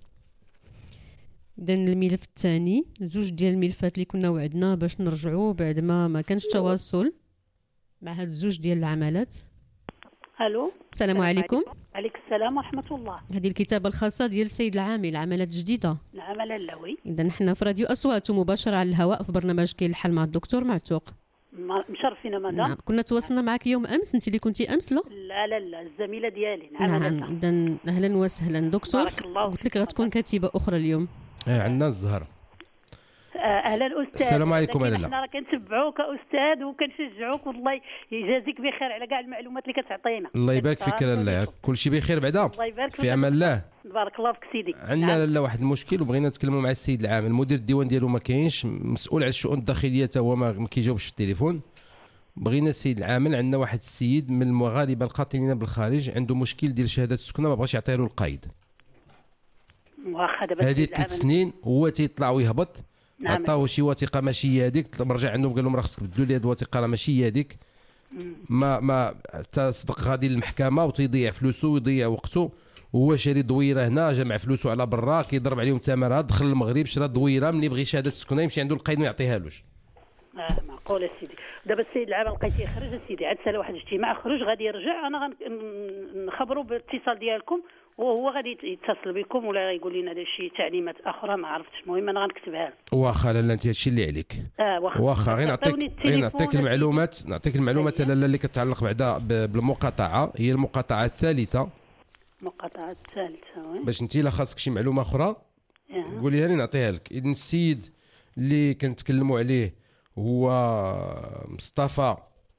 اذا الملف الثاني، زوج ديال الملفات اللي كنا وعدنا باش نرجعوا بعد ما ما كانش تواصل مع هاد الزوج ديال العمالات. الو السلام عليكم. عليك السلام ورحمه الله. هذه الكتابه الخاصه ديال السيد العامل، عملات جديده. العمل اللوي. اذا نحن في راديو اصوات مباشره على الهواء في برنامج كاين الحل مع الدكتور معتوق. مشرفين مدام. نعم، كنا تواصلنا معك يوم امس، انت اللي كنتي امس. لا لا لا لا الزميله ديالي. نعم اذا اهلا وسهلا دكتور. بارك الله. قلت لك غتكون كاتبه اخرى اليوم. اه عندنا الزهر. اهلا استاذ. السلام عليكم. لاله احنا راه كنتبعوك استاذ وكنشجعوك، والله يجازيك بخير على كاع المعلومات اللي كتعطينا. الله يبارك فيك لاله، كل شيء بخير بعدا. الله يبارك في امان الله. بارك الله فيك سيدي. عندنا لاله واحد المشكل وبغينا نتكلموا مع السيد العامل. مدير الديوان ديالو ما كاينش، مسؤول على الشؤون الداخليه حتى هو ما كيجاوبش في التليفون. بغينا السيد العامل، عندنا واحد السيد من المغاربه القاطنين بالخارج عنده مشكل ديال شهاده السكنه، ما بغاش يعطيه له القايد. واخا دابا هذه ثلاث سنين هو تيطلع ويهبط. نعم. عطاوه شي وثيقه ماشي هي هذيك، رجع عندهم قال لهم راه خصك تبدلوا لي هذه الوثيقه راه ماشي هي هذيك. ما ما تصدق غادي للمحكمه وتيضيع فلوسه ويضيع وقته، وهو شاري دويره هنا جمع فلوسه على برا كيضرب عليهم ثمنها، دخل المغرب شرا دويره، ملي بغي شهاده السكنه يمشي عنده القايد ما يعطيهالوش. اه معقول سيدي. دابا السيد العام لقيتيه يخرج سيدي، عاد سال واحد الاجتماع خرج غادي يرجع، انا غنخبروا بالاتصال ديالكم وهو غادي يتصل بكم ولا يقول لنا شي تعليمات اخرى ما عرفتش. المهم انا غنكتبها له. واخا لالا انت هادشي اللي عليك. اه واخا واخا غير نعطيك غير نعطيك المعلومات نعطيك المعلومات لالا اللي كتعلق بعدا بالمقاطعه، هي المقاطعه الثالثه. المقاطعه الثالثه وي. باش انت الا خاصك شي معلومه اخرى قوليها لي نعطيها لك. اذا السيد اللي كنتكلموا عليه هو مصطفى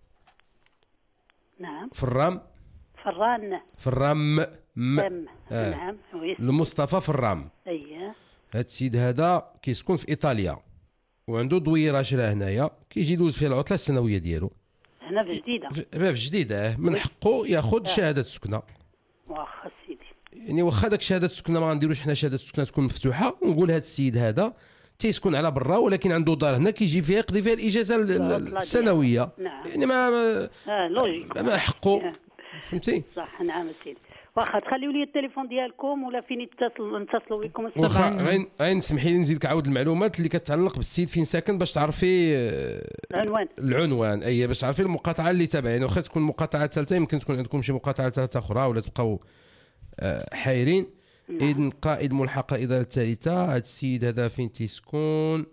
نعم فرام فران فرام م آه. نعم المصطفى فرام. اييه هاد السيد هذا كيسكن في ايطاليا وعنده دويره شرا هنايا، كيجي يدوز فيها العطله السنويه ديالو هنا في جديده. في جديده من حقه ياخذ شهاده السكنه. واخا سيدي يعني واخا داك شهاده السكنه ما غنديروش حنا شهاده السكنه تكون مفتوحه ونقول هاد السيد هذا تيسكن على برا ولكن عنده دار هنا كيجي فيها يقضي فيها الاجازه السنويه. نعم. يعني ما اه لوجيك ما حقه فهمتي صح. نعم سيدي. واخا تخليوا لي التليفون ديالكم ولا فين نتصل نتصلوا بكم. واخا غير غير نسمحي لي نزيدك عاود المعلومات اللي كتعلق بالسيد فين ساكن باش تعرفي العنوان. العنوان اي باش تعرفي المقاطعه اللي تابعين. واخا تكون مقاطعه ثالثه يمكن تكون عندكم شي مقاطعه ثالثه اخرى ولا تبقاو حايرين. اذن قائد ملحق الاداره الثالثه هذا السيد هذا فين تيسكن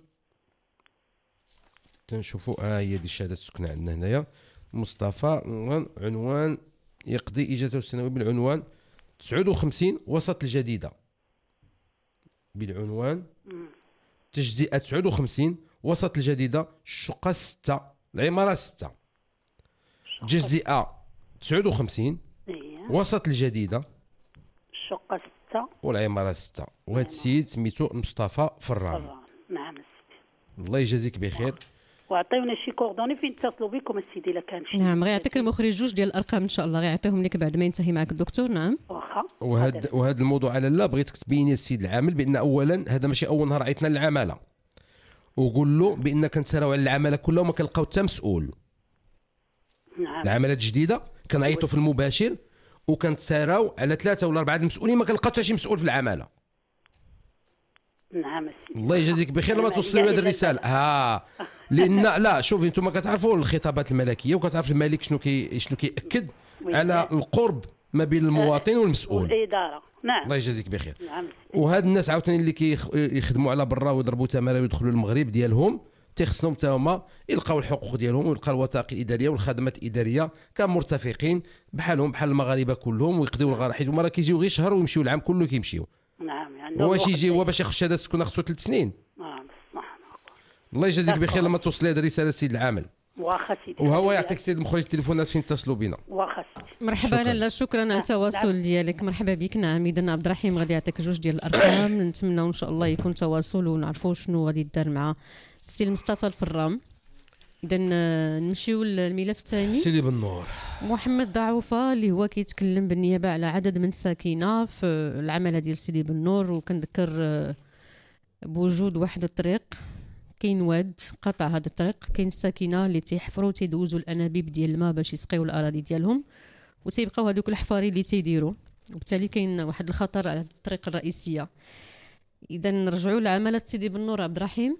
تنشوفوا ها هي دي شهاده السكنه عندنا هنايا مصطفى. عنوان يقضي اجازته السنويه بالعنوان تسعة وخمسين وسط الجديده بالعنوان تجزئه تسعة وخمسين وسط الجديده الشقه ستة العماره ستة تجزئه تسعة وخمسين وسط الجديده الشقه ستة والعماره ستة. وهذا السيد سميتو مصطفى فران. نعم السيدي الله يجازيك بخير. وعطيونا شي كوردوني فين نتصلوا بكم السيدي الا كان شي. نعم غير يعطيك المخرج جوج ديال الارقام ان شاء الله غيعطيهم لك بعد ما ينتهي معك الدكتور. نعم واخا. وهذا وهذا الموضوع على لا بغيتك تبيني السيد العامل بان اولا هذا ماشي اول نهار عيطنا للعماله وقول له بان كنتسراو على العماله كلها وما كنلقاو حتى مسؤول. نعم العمالات الجديده كنعيطوا في المباشر وكنتساراو على ثلاثه ولا اربعه المسؤولين ما كنلقاو حتى شي مسؤول في العماله. نعم السيدي الله يجازيك بخير لما توصلوا هذه الرساله. ها لان لا شوفي انتم كتعرفوا الخطابات الملكيه وكتعرف الملك شنو كي شنو كيأكد على القرب ما بين المواطن والمسؤول والاداره. نعم الله يجازيك بخير. نعم وهاد الناس عاوتاني اللي كيخدموا على برا ويضربوا تماره ويدخلوا المغرب ديالهم تيخصهم حتى هما يلقاو الحقوق ديالهم ويلقاو الوثائق الاداريه والخدمات الاداريه كمرتفقين بحالهم بحال المغاربه كلهم ويقضيو الغرض. حيت هما راه كيجيو غير شهر ويمشيو العام كله كيمشيو. نعم يعني واش يجي هو باش ياخذ شهاده السكن خصو ثلاث سنين. نعم صح. الله يجازيك بخير لما توصل هذه الرساله السيد العامل. واخا سيدي. وهو يعطيك السيد المخرج التليفونات فين اتصلوا بنا. واخا سيدي. مرحبا لالا شكرا على التواصل ديالك. مرحبا بك. نعم اذا عبد الرحيم غادي يعطيك جوج ديال الارقام نتمناو ان شاء الله يكون تواصل ونعرفوا شنو غادي يدار مع السي مصطفى الفرام. اذا نمشيو للملف الثاني. سيدي بالنور محمد ضعوفه اللي هو كيتكلم بالنيابه على عدد من الساكنه في العماله ديال سيدي بالنور وكنذكر بوجود واحد الطريق كاين واد قطع هذا الطريق كاين الساكنه اللي تيحفروا تيدوزوا الانابيب ديال الماء باش يسقيو الاراضي ديالهم وتيبقاو هذوك الحفاري اللي تيديروا وبالتالي كاين واحد الخطر على الطريق الرئيسيه. اذا نرجعوا لعماله سيدي بالنور عبد الرحيم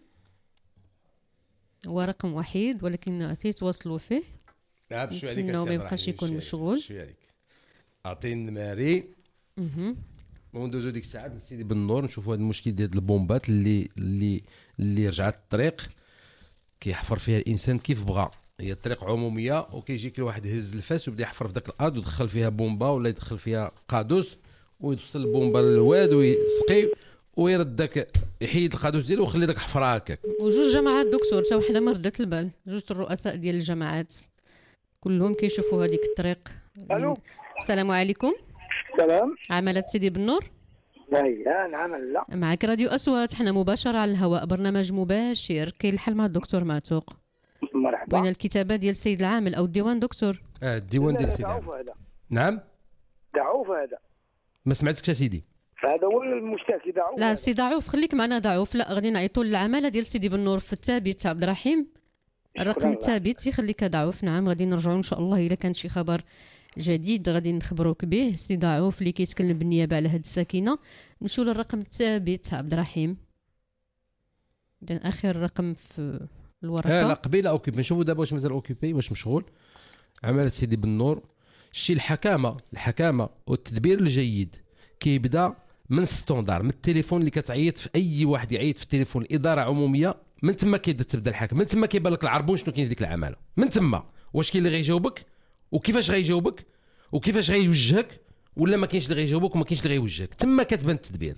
هو رقم وحيد ولكن تيتواصلوا فيه. نعم شوي عليك انه ما يبقاش يكون مشغول. شوي عليك اعطيني الماري اها وندوزو ديك الساعات لسيدي بالنور نشوفوا هذا المشكل ديال البومبات اللي اللي اللي رجعت الطريق كيحفر فيها الانسان كيف بغى. هي الطريق عموميه وكيجي كل واحد يهز الفاس ويبدا يحفر في ذاك الارض ويدخل فيها بومبا ولا يدخل فيها قادوس ويوصل البومبا للواد ويسقي ويرد داك يحيد القادوس ديالو ويخلي داك حفره هكاك. وجوج جماعات دكتور حتى وحده ما ردت البال جوج الرؤساء ديال الجماعات كلهم كيشوفوا هذيك الطريق. الو السلام عليكم. السلام. عملت سيدي بالنور. لا نعم لا معك راديو اصوات حنا مباشره على الهواء برنامج مباشر كاين الحل مع الدكتور معتوق. مرحبا. وين الكتابه ديال السيد العامل او الديوان دكتور؟ اه الديوان ديال السيد العامل. نعم دعوف هذا ما سمعتكش يا سيدي. هذا هو المشتكي دعوف. لا سي دعوف خليك معنا دعوف. لا غادي نعيطوا للعماله ديال سيدي بالنور في الثابت عبد الرحيم الرقم الثابت يخليك ضعوف. نعم غادي نرجعوا ان شاء الله الا كان شي خبر جديد غادي نخبروك به. سي ضعوف اللي كيتكلم بالنيابه على هاد الساكنه. نمشيو للرقم الثابت عبد الرحيم. اذا اخر رقم في الورقه. اه لا قبيله اوكيبي. نشوفوا دابا واش مازال اوكيبي واش مشغول. عماله سيدي بالنور. الشيء الحكامه الحكامه والتدبير الجيد كيبدا من ستوندار، من التليفون اللي كتعيط في اي واحد يعيط في التليفون الاداره عموميه، من تما كيبدا تبدا الحكم، من تما كيبان لك العربون شنو كاين في ديك العماله، من تما واش كاين اللي غيجاوبك وكيفاش غيجاوبك وكيفاش غيوجهك ولا ما كاينش اللي غيجاوبك وما كاينش اللي غيوجهك، تما كتبان التدبير.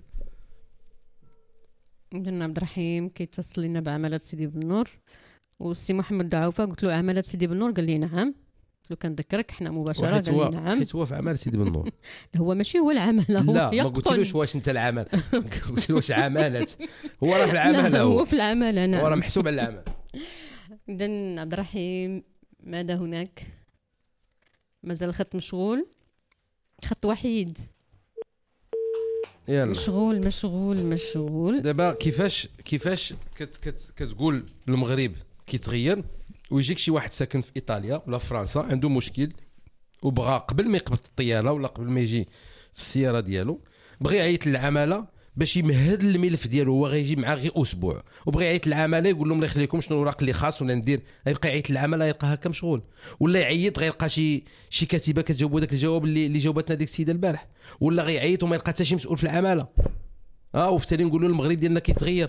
إذن عبد الرحيم كيتصل لنا بعماله سيدي بالنور، والسي محمد دعوفه قلت له عماله سيدي بالنور قال لي نعم. قلت له كنذكرك حنا مباشره قال لي نعم حيت هو في عماله سيدي بالنور. هو ماشي هو العماله هو لا ما قلتلوش واش انت العمل قلت له واش عماله هو راه في العماله هو, هو في العماله نعم هو راه محسوب على العمل. إذن عبد الرحيم ماذا هناك؟ مازال الخط مشغول، خط وحيد يلا مشغول مشغول مشغول. دابا كيفاش كيفاش كت كت كتقول المغرب كيتغير ويجيك شي واحد ساكن في ايطاليا ولا فرنسا عنده مشكل وبغى قبل ما يقبض الطياره ولا قبل ما يجي في السياره ديالو بغى يعيط للعماله باش يمهد الملف ديالو، هو غيجي معاه غير اسبوع وبغى يعيط للعماله يقول لهم الله يخليكم شنو الوراق اللي خاص ولا ندير، غيبقى يعيط للعماله يلقى هكا مشغول، ولا يعيط غيلقى شي شي كاتبه كتجاوب داك الجواب اللي اللي جاوبتنا ديك السيده البارح، ولا غيعيط وما يلقى حتى شي مسؤول في العماله. اه وفي التالي نقولوا المغرب ديالنا كيتغير.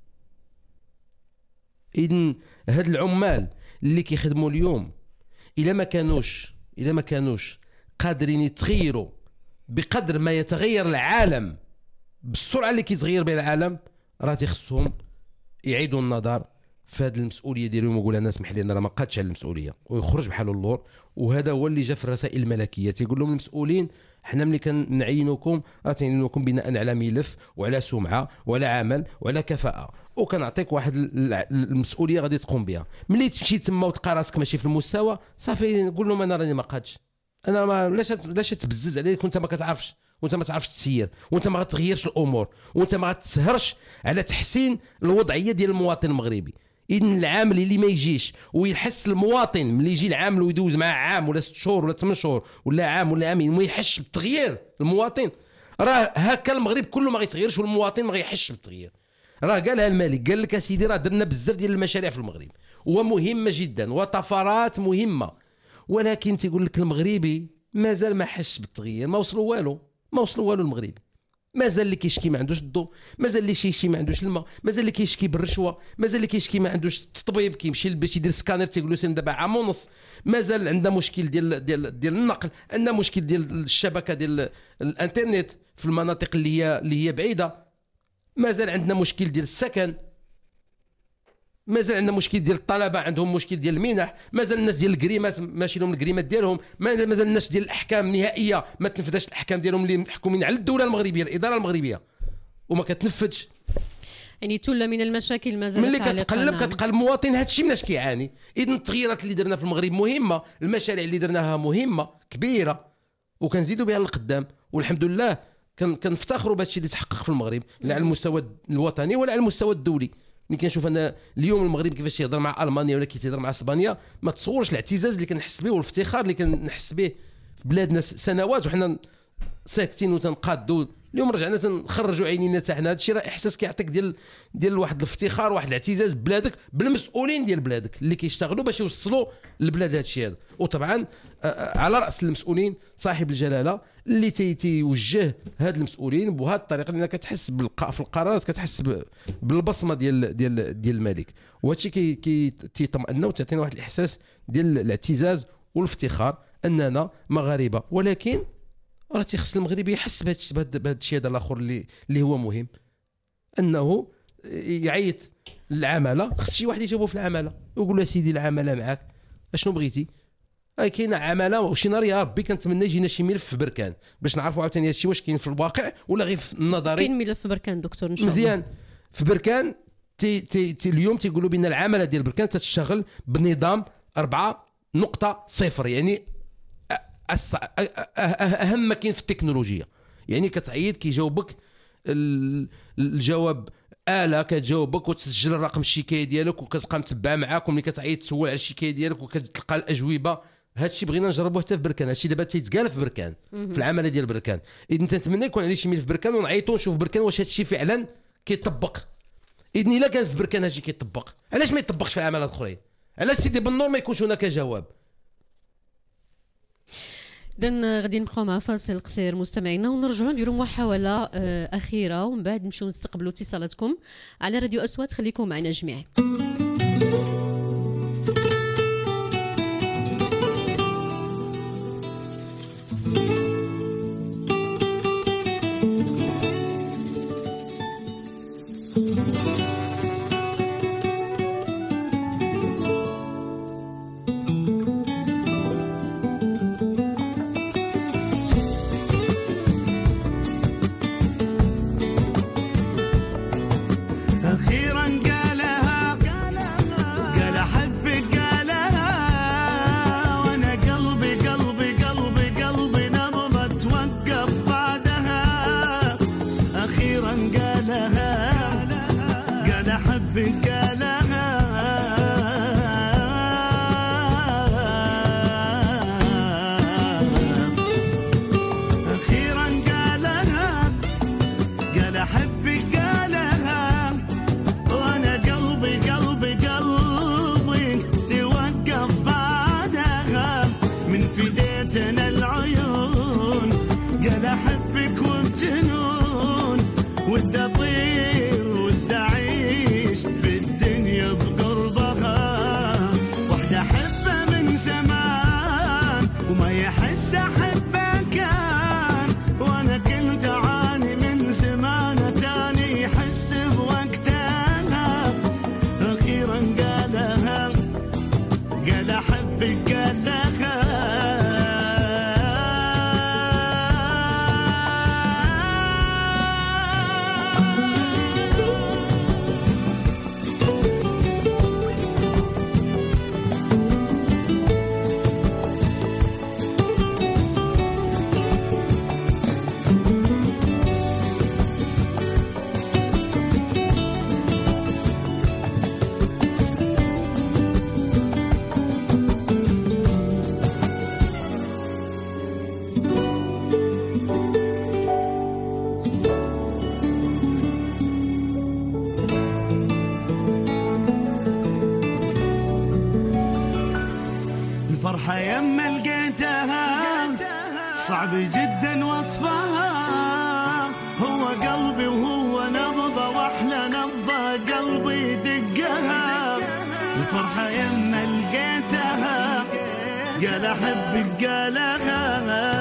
اذن هاد العمال اللي كيخدموا اليوم الا ما كانوش الا ما كانوش قادرين يتغيروا بقدر ما يتغير العالم بالسرعه اللي كيتغير بها العالم، راه تيخصهم يعيدوا النظر في هذه المسؤوليه ديالهم ويقول انا اسمح لي انا راه ما قادش على المسؤوليه ويخرج بحال اللور. وهذا هو اللي جا في الرسائل الملكيه، تيقول لهم المسؤولين حنا ملي كنعينوكم راه تعينوكم بناء على ملف وعلى سمعه وعلى عمل وعلى كفاءه، وكنعطيك واحد المسؤوليه غادي تقوم بها. ملي تمشي تما وتلقى راسك ماشي في المستوى صافي نقول لهم انا راني ما قادش، انا ما لاش لاش تبزز عليك وانت ما كتعرفش وانت ما تعرفش تسير وانت ما غتغيرش الامور وانت ما غتسهرش على تحسين الوضعيه ديال المواطن المغربي. إذن العامل اللي ما يجيش ويحس المواطن ملي يجي العامل ويدوز معاه عام ولا ست شهور ولا ثمان شهور ولا عام ولا عامين وما يحسش بالتغيير المواطن، راه هكا المغرب كله ما غيتغيرش والمواطن ما غيحسش بالتغيير. راه قالها الملك قال لك اسيدي راه درنا بزاف ديال المشاريع في المغرب ومهمه جدا وطفرات مهمه، ولكن تيقول لك المغربي مازال ما حسش بالتغيير، ما وصلوا والو ما وصلوا والو المغربي، مازال اللي كيشكي ما عندوش الضوء، مازال اللي كيشكي ما عندوش الماء، مازال اللي كيشكي بالرشوه، مازال اللي كيشكي ما عندوش الطبيب كيمشي باش يدير سكانر تيقول له سير دابا عام ونص، مازال عندنا مشكل ديال ديال ديال النقل، عندنا مشكل ديال الشبكه ديال الانترنت في المناطق اللي هي اللي هي بعيده، مازال عندنا مشكل ديال السكن، مازال عندنا مشكل ديال الطلبه عندهم مشكل ديال المنح، مازال الناس ديال الكريمات ماشي لهم الكريمات ديالهم، مازال الناس ديال الاحكام النهائيه ما تنفذش الاحكام ديالهم اللي محكومين على الدوله المغربيه الاداره المغربيه وما كتنفذش. يعني تولا من المشاكل مازال ملي كتقلب كتلقى المواطن هادشي مناش كيعاني. اذا التغييرات اللي درنا في المغرب مهمه، المشاريع اللي درناها مهمه كبيره وكنزيدوا بها للقدام، والحمد لله كنفتخروا بهادشي اللي تحقق في المغرب لا على المستوى الوطني ولا على المستوى الدولي. ملي كنشوف انا اليوم المغرب كيفاش يهضر مع المانيا ولا كيتهضر مع اسبانيا، ما تصورش الاعتزاز اللي كنحس به والافتخار اللي كنحس به في بلادنا سنوات وحنا ساكتين وتنقادوا. اليوم رجعنا تنخرجوا عينينا حتى حنا، هذا الشيء راه احساس كيعطيك ديال ديال واحد الافتخار واحد الاعتزاز ببلادك بالمسؤولين ديال بلادك اللي كيشتغلوا باش يوصلوا للبلاد هذا الشيء هذا. وطبعا على راس المسؤولين صاحب الجلاله اللي تيوجه هاد المسؤولين بهذه الطريقه اللي كتحس بالقاء في القرارات، كتحس بالبصمه ديال ديال ديال الملك، وهذا الشيء كي كي تيطمئنا وتعطينا واحد الاحساس ديال الاعتزاز والافتخار اننا مغاربه. ولكن راه تيخص المغربي يحس بهذا الشيء هذا الاخر اللي اللي هو مهم، انه يعيط للعماله، خص شي واحد يجاوبه في العماله ويقول له سيدي العماله معاك اشنو بغيتي. هاي كاينه عماله وشي نهار يا ربي كنتمنى يجينا شي ملف في بركان باش نعرفوا عاوتاني هادشي واش كاين في الواقع ولا غير في النظري. كاين ملف في بركان دكتور ان شاء الله مزيان في بركان. تي تي تي اليوم تيقولوا بان العماله ديال بركان تتشتغل بنظام أربعة نقطة صفر، يعني اهم ما كاين في التكنولوجيا. يعني كتعيط كيجاوبك الجواب آلة كتجاوبك وتسجل الرقم الشكاية ديالك وكتبقى متبعة معاك، وملي كتعيط تسول على الشكاية ديالك وكتلقى الأجوبة. هادشي بغينا نجربوه حتى في بركان. هادشي دابا تيتقال في بركان، في العملية ديال بركان. إذن تنتمنى يكون عليه شي ميل في بركان ونعيطوا نشوف بركان واش هادشي فعلا كيطبق. إذن إلا كان في بركان هادشي كيطبق، علاش ما يطبقش في العملات الأخرين؟ علاش سيدي بالنور ما يكونش هناك جواب؟ إذن غادي نبقاو مع فاصل قصير مستمعينا ونرجعوا نديروا محاولة أخيرة ومن بعد نمشيو نستقبلوا اتصالاتكم على راديو أصوات. خليكم معنا جميعا. الفرحة يما لقيتها صعب جدا وصفها، هو قلبي وهو نبضة واحلى نبضة قلبي دقها. الفرحة يما لقيتها قال احبك قالها،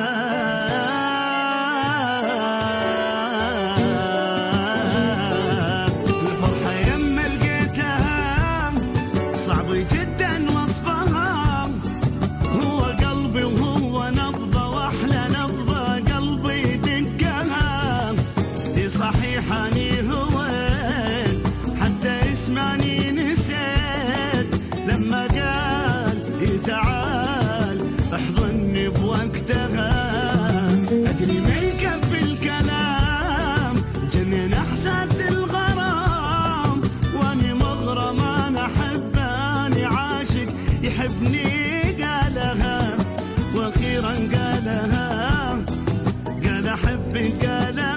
الفرحة يما لقيتها صعب جدا وصفها، هو قلبي وهو نبضة واحلى نبضة قلبي دقها. دي صحيحاني هويت حتى اسمعني نسيت لما قال تعال احضني بوقتها. ادري ما يكفي الكلام جنن احساس الغرام، واني مغرم انا احب اني عاشق يحبني قالها، واخيرا قالها قال احبك قالها.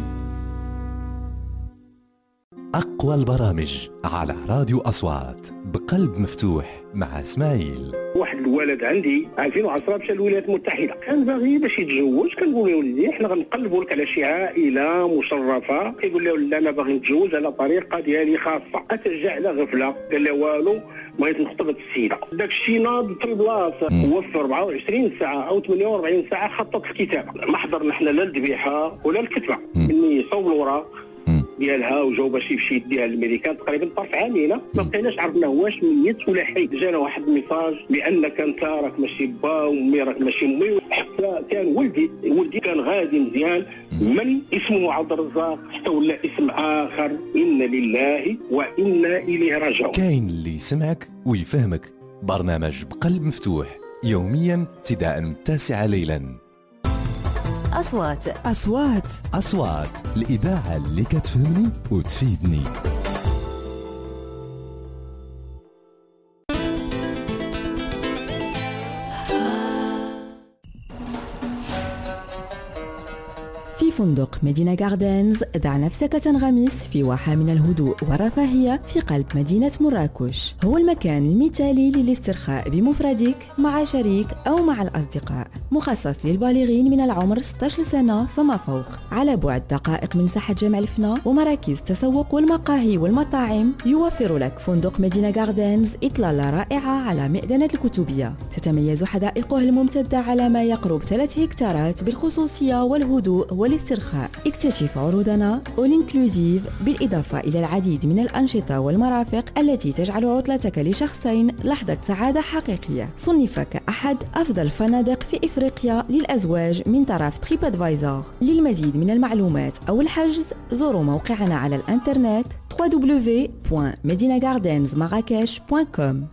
أقوى البرامج على راديو أصوات بقلب مفتوح مع اسماعيل. واحد الولد عندي ألفين وعشرة مشى للولايات المتحده، كان باغي باش يتزوج، كنقول له ولدي حنا غنقلبوا لك على شي عائله مشرفه، كيقول لي لا انا باغي نتزوج على طريقه ديالي خاصه، اترجع على غفله، قال لي والو بغيت نخطب هاد السيده، داك الشيء ناض في البلاصه، هو في أربعة وعشرين ساعه او ثمانية وأربعين ساعه خطط الكتابه، ما حضرنا حنا لا الذبيحه ولا الكتبه، اني صوب الوراق ديالها وجاو باش يمشي يديها للميديكال تقريبا طرف عامينه، ما بقيناش عرفنا واش ميت ولا حي. جانا واحد الميساج بانك انت راك ماشي با وامي راك ماشي امي، حتى كان ولدي ولدي كان غادي مزيان من اسمه عبد الرزاق حتى ولا اسم اخر. انا لله وانا اليه راجعون. كاين اللي يسمعك ويفهمك. برنامج بقلب مفتوح يوميا ابتداء من التاسعه ليلا. أصوات أصوات أصوات الإذاعة اللي كتفهمني وتفيدني. في فندق مدينة غاردنز دع نفسك تنغمس في واحة من الهدوء والرفاهية في قلب مدينة مراكش. هو المكان المثالي للاسترخاء بمفردك مع شريك أو مع الأصدقاء، مخصص للبالغين من العمر ستة عشر سنة فما فوق، على بعد دقائق من ساحة جامع الفنا ومراكز التسوق والمقاهي والمطاعم. يوفر لك فندق مدينة غاردنز إطلالة رائعة على مئذنة الكتبية، تتميز حدائقه الممتدة على ما يقرب ثلاث هكتارات بالخصوصية والهدوء والاسترخاء. اكتشف عروضنا All Inclusive بالإضافة إلى العديد من الأنشطة والمرافق التي تجعل عطلتك لشخصين لحظة سعادة حقيقية. صنفك أحد أفضل فنادق في إفريقيا للأزواج من طرف تريب أدفايزر. للمزيد من المعلومات أو الحجز زوروا موقعنا على الإنترنت دبليو دبليو دبليو دوت مدينة غاردنز مراكش دوت كوم.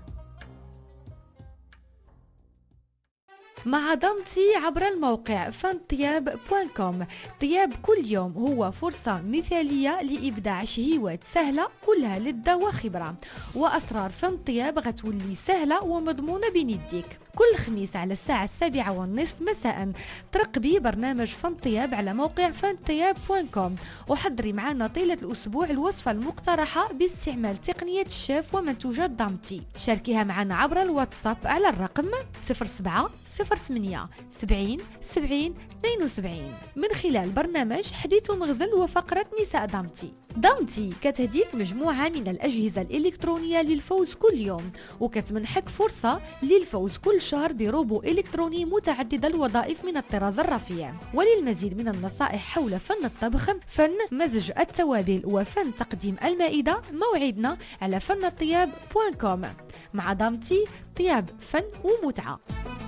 مع ضمتي عبر الموقع فن طياب دوت كوم. طياب كل يوم هو فرصة مثالية لإبداع شهيوات سهلة كلها لذة وخبرة، وأسرار فن طياب غتولي سهلة ومضمونة بين يديك. كل خميس على الساعة السابعة والنصف مساء ترقبي برنامج فن طياب على موقع فن طياب دوت كوم، وحضري معنا طيلة الأسبوع الوصفة المقترحة باستعمال تقنية الشيف ومنتوجات ضمتي. شاركيها معنا عبر الواتساب على الرقم صفر سبعة صفر ثمانية سبعين سبعين اثنين وسبعين من خلال برنامج حديث ومغزل وفقرة نساء ضمتي. ضمتي كتهديك مجموعة من الأجهزة الإلكترونية للفوز كل يوم، وكتمنحك فرصة للفوز كل شهر بروبو إلكتروني متعدد الوظائف من الطراز الرفيع. وللمزيد من النصائح حول فن الطبخ، فن مزج التوابل وفن تقديم المائدة، موعدنا على فن الطياب دوت كوم. مع ضمتي طياب فن ومتعة.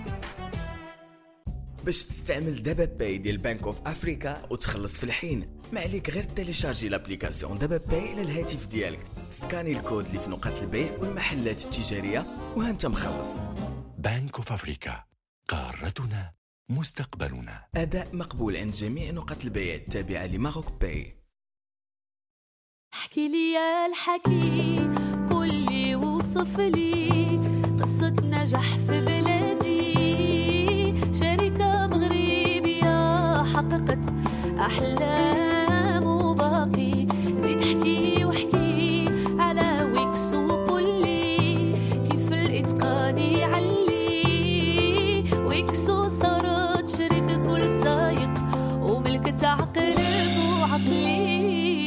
باش تستعمل دابا باي ديال بانك اوف افريكا وتخلص في الحين، ما عليك غير تيليشارجي لابليكاسيون دابا باي على الهاتف ديالك، تسكاني الكود اللي في نقاط البيع والمحلات التجاريه وهانت مخلص. بانك اوف افريكا، قارتنا مستقبلنا. اداء مقبول عند جميع نقاط البيع التابعه لماروك باي. احكي لي يا الحكي، قول لي وصف لي قصه نجاح في بلادي، شركة مغربية حققت أحلام وباقي. زيد احكي واحكي على ويكس وقول لي كيف الإتقان يعلي. ويكسو صارت شركة كل سايق وملكة عقل وعقلي.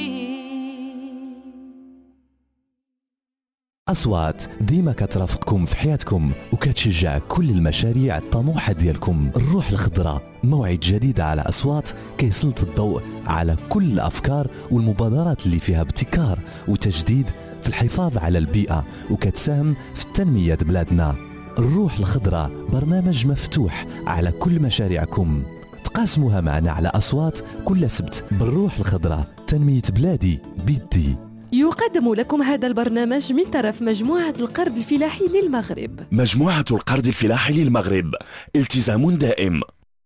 أصوات ديما كترافقكم في حياتكم وكتشجع كل المشاريع الطموحة ديالكم. الروح الخضراء، موعد جديد على أصوات كيسلط الضوء على كل الأفكار والمبادرات اللي فيها ابتكار وتجديد في الحفاظ على البيئة وكتساهم في تنمية بلادنا. الروح الخضراء برنامج مفتوح على كل مشاريعكم، تقاسموها معنا على أصوات كل سبت. بالروح الخضراء تنمية بلادي بيدي. يقدم لكم هذا البرنامج من طرف مجموعة القرض الفلاحي للمغرب. مجموعة القرض الفلاحي للمغرب، التزام دائم.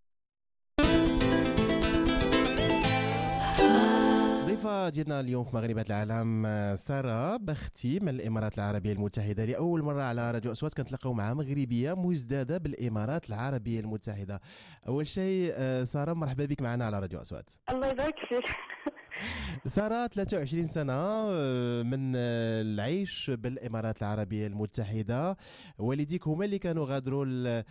ضيفة ديالنا اليوم في مغربات العالم سارة بختي من الإمارات العربية المتحدة. لأول مرة على راديو أصوات كنتلاقاو مع مغربية مزدادة بالإمارات العربية المتحدة. أول شيء سارة، مرحبا بك معنا على راديو أصوات. الله يبارك فيك. سارة ثلاثة وعشرين سنة من العيش بالإمارات العربية المتحدة. والديك هما اللي كانوا غادروا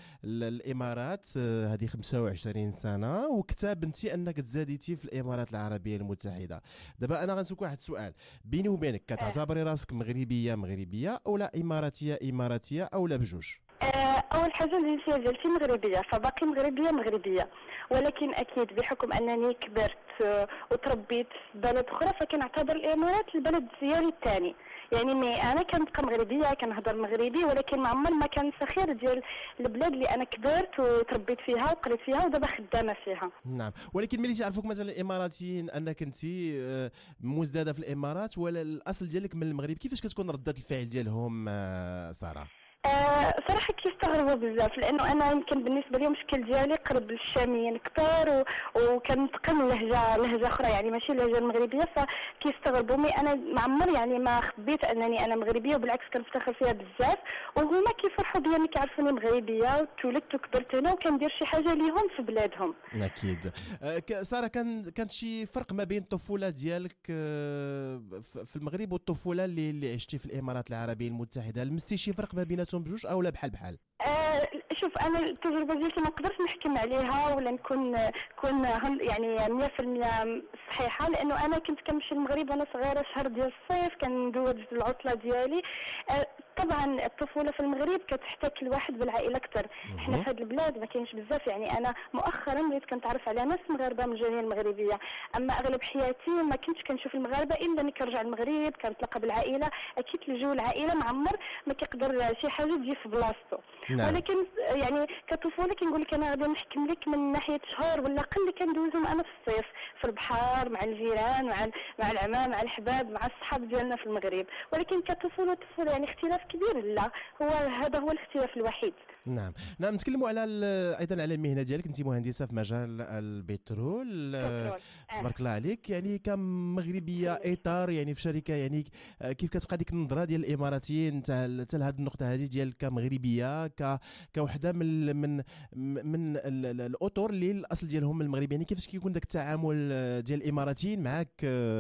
الإمارات هذه خمسة وعشرين سنة، وكتاب انتي أنك تزاديتي في الإمارات العربية المتحدة. دابا أنا غنسولك واحد السؤال بيني وبينك، كتعتبري راسك مغربية مغربية أو لا إماراتية إماراتية أو لا بجوج؟ اول حاجه الجنسيه ديالتي مغربيه، فباقي مغربيه مغربيه، ولكن اكيد بحكم انني كبرت وتربيت في بلد اخرى فكنعتبر الامارات البلد ديالي الثاني. يعني مي انا كنبقى مغربيه كنهضر مغربي، ولكن ما عمر ما كان سخير ديال البلاد اللي انا كبرت وتربيت فيها وقريت فيها ودابا خدامه فيها. نعم، ولكن ملي تعرفوك مثلا الاماراتيين انك انت مزداده في الامارات ولا الاصل ديالك من المغرب، كيفاش كتكون رده الفعل ديالهم ساره؟ آه صراحه كيستغربوا بزاف، لانه انا يمكن بالنسبه لهم الشكل ديالي قرب للشاميين كثار وكنتقن لهجه لهجه اخرى، يعني ماشي اللهجه المغربيه، فكيستغربوا. مي انا ما عمر يعني ما خبيت انني انا مغربيه، وبالعكس كنفتخر فيها بزاف، وهما كيفرحوا بيا ملي كيعرفوني مغربيه وتولدت وكبرت هنا وكندير شي حاجه ليهم في بلادهم. اكيد. آه ساره، كان كانت شي فرق ما بين الطفوله ديالك آه في المغرب والطفوله اللي اللي عشتي في الامارات العربيه المتحده؟ لمستي شي فرق ما بيناتهم بجوج او لا بحال بحال؟ آه شوف، انا التجربه ديالتي ما نقدرش نحكم عليها ولا نكون كون يعني مية في المية صحيحه، لانه انا كنت كنمشي للمغرب وانا صغيره شهر ديال الصيف كندوز العطله ديالي. آه طبعا الطفوله في المغرب كتحتك الواحد بالعائله اكثر. احنا في هذه البلاد ما كاينش بزاف، يعني انا مؤخرا وليت كنتعرف على ناس مغاربه من الجاليه المغربيه، اما اغلب حياتي ما كنتش كنشوف المغاربه الا ملي كنرجع للمغرب كنتلاقى بالعائله. اكيد الجو العائله ما عمر ما كيقدر شي حاجه تجي في بلاصتو. نعم. ولكن يعني كطفوله كنقول لك انا غادي نحكم لك من ناحيه شهور ولا قل اللي كندوزهم انا في الصيف في البحر مع الجيران مع مع العمام مع الحباب مع الصحاب ديالنا في المغرب. ولكن كطفوله طفوله يعني اختلاف كبير، لا هو هذا هو الاختلاف الوحيد. نعم نعم. نتكلموا على ايضا على المهنه ديالك، انت مهندسه في مجال البترول. آه. تبارك الله عليك، يعني كمغربيه اطار يعني في شركه، يعني كيف كتبقى ديك النظره ديال الاماراتيين حتى لهذه النقطه هذه ديال كمغربيه ك كوحده من من من الاطر اللي الاصل ديالهم من المغرب، يعني كيفاش كيكون داك التعامل ديال الاماراتيين معك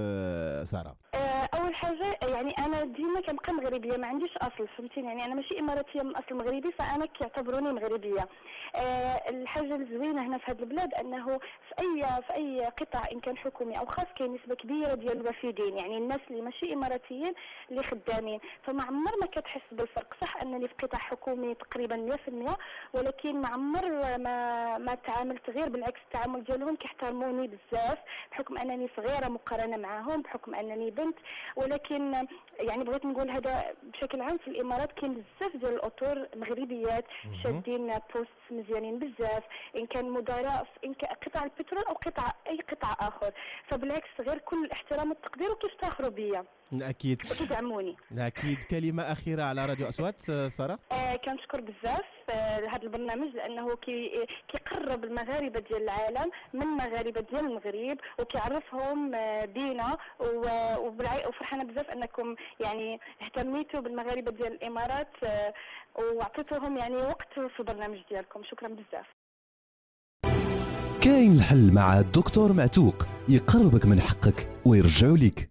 ساره؟ اول حاجه يعني انا ديما كنبقى مغربيه، ما عنديش اصل، فهمتيني؟ يعني انا ماشي اماراتيه من اصل مغربي، فانا كيعتبروني مغربيه. أه الحاجه الزوينه هنا في هذه البلاد انه في اي في اي قطاع ان كان حكومي او خاص كاين نسبه كبيره ديال الوافدين، يعني الناس اللي ماشي اماراتيين اللي خدامين، فما عمر ما كتحس بالفرق. صح انني في قطاع حكومي تقريبا مية في المية، ولكن ما عمر ما ما تعاملت غير بالعكس، التعامل ديالهم كيحترموني بزاف بحكم انني صغيره مقارنه معهم، بحكم انني بنت. ولكن يعني بغيت نقول هذا بشكل عام في الامارات كاين بزاف ديال الاطر مغربيات شادين بوست مزيانين بزاف، ان كان مدراء ان كان قطاع البترول او قطاع اي قطاع اخر، فبالعكس غير كل الاحترام والتقدير وكيفتخروا بيا. اكيد وكيدعموني. اكيد. كلمه اخيره على راديو اصوات ساره؟ آه كنشكر بزاف آه هذا البرنامج لانه كي كيقرب المغاربه ديال العالم من المغاربه ديال المغرب وكيعرفهم آه بينا، وفرحانه بزاف انكم يعني اهتميتوا بالمغاربه ديال الامارات آه وعطيتوهم يعني وقت في البرنامج ديالكم. شكرا بزاف. كاين الحل مع الدكتور معتوق، يقربك من حقك ويرجعوا لك.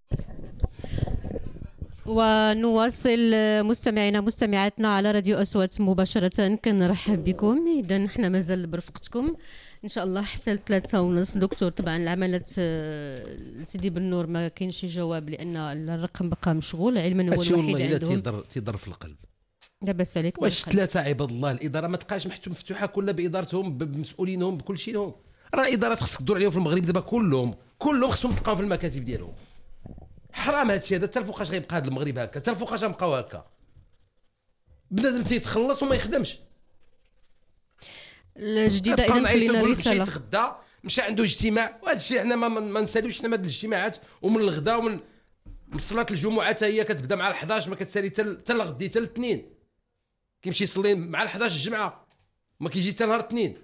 ونواصل مستمعينا مستمعاتنا على راديو أصوات مباشرة. كنرحب بكم، إذا نحن مازال برفقتكم ان شاء الله حتى ثلاثة ونص. دكتور طبعا العملات سيدي بالنور ما كاينش جواب لان الرقم بقى مشغول، علما هو الوحيد عندهم تيضر تيضر في القلب. لاباس عليك. واش ثلاثه عباد الله الاداره ما تبقاش مفتوحه كلها بادارتهم بمسؤولينهم بكل شيء لهم؟ راه الادارات خصك تدور عليهم في المغرب دابا كلهم كلهم خصهم تلقاو في المكاتب ديالهم. حرام هادشي هذا، حتى الفوقاش غيبقى هذا المغرب هكا، حتى الفوقاش غنبقاو هكا. بنادم تيتخلص وما يخدمش. الجديده اذا خلينا رساله. مشى يتغدى، مشى عنده اجتماع، وهذا الشيء حنا ما, ما نساليوش حنا هاد الاجتماعات، ومن الغدا ومن من صلاه الجمعه حتى هي كتبدا مع الحداش ما كتسالي حتى الغدي حتى الاثنين. كيمشي يصلي مع الحداش الجمعه ما كيجي حتى نهار الاثنين.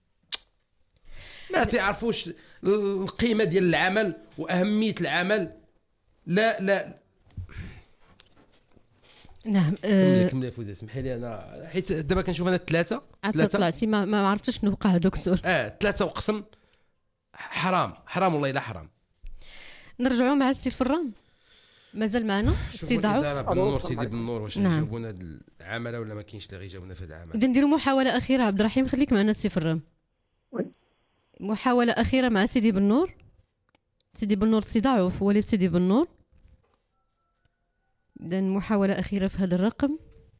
ما تعرفوش القيمه ديال العمل واهميه العمل. لا لا نعم. كملي كملي فوزي، اسمحي لي انا حيت دابا كنشوف انا ثلاثه ثلاثه طلعتي ما, ما عرفتش شنو وقع دكتور. اه ثلاثه وقسم حرام حرام والله الا حرام. نرجعوا مع السي الفران مازال معنا سي ضعف بالنور سيدي بالنور واش نعم. يجاوبونا هاد العمله ولا ما كاينش اللي غيجاوبنا في هذا العمل؟ اذا نديروا محاوله اخيره. عبد الرحيم خليك معنا السي فران. محاوله اخيره مع سيدي بالنور. سيدي بالنور سي ضعف ولي سيدي بالنور. اذا محاوله اخيره في هذا الرقم.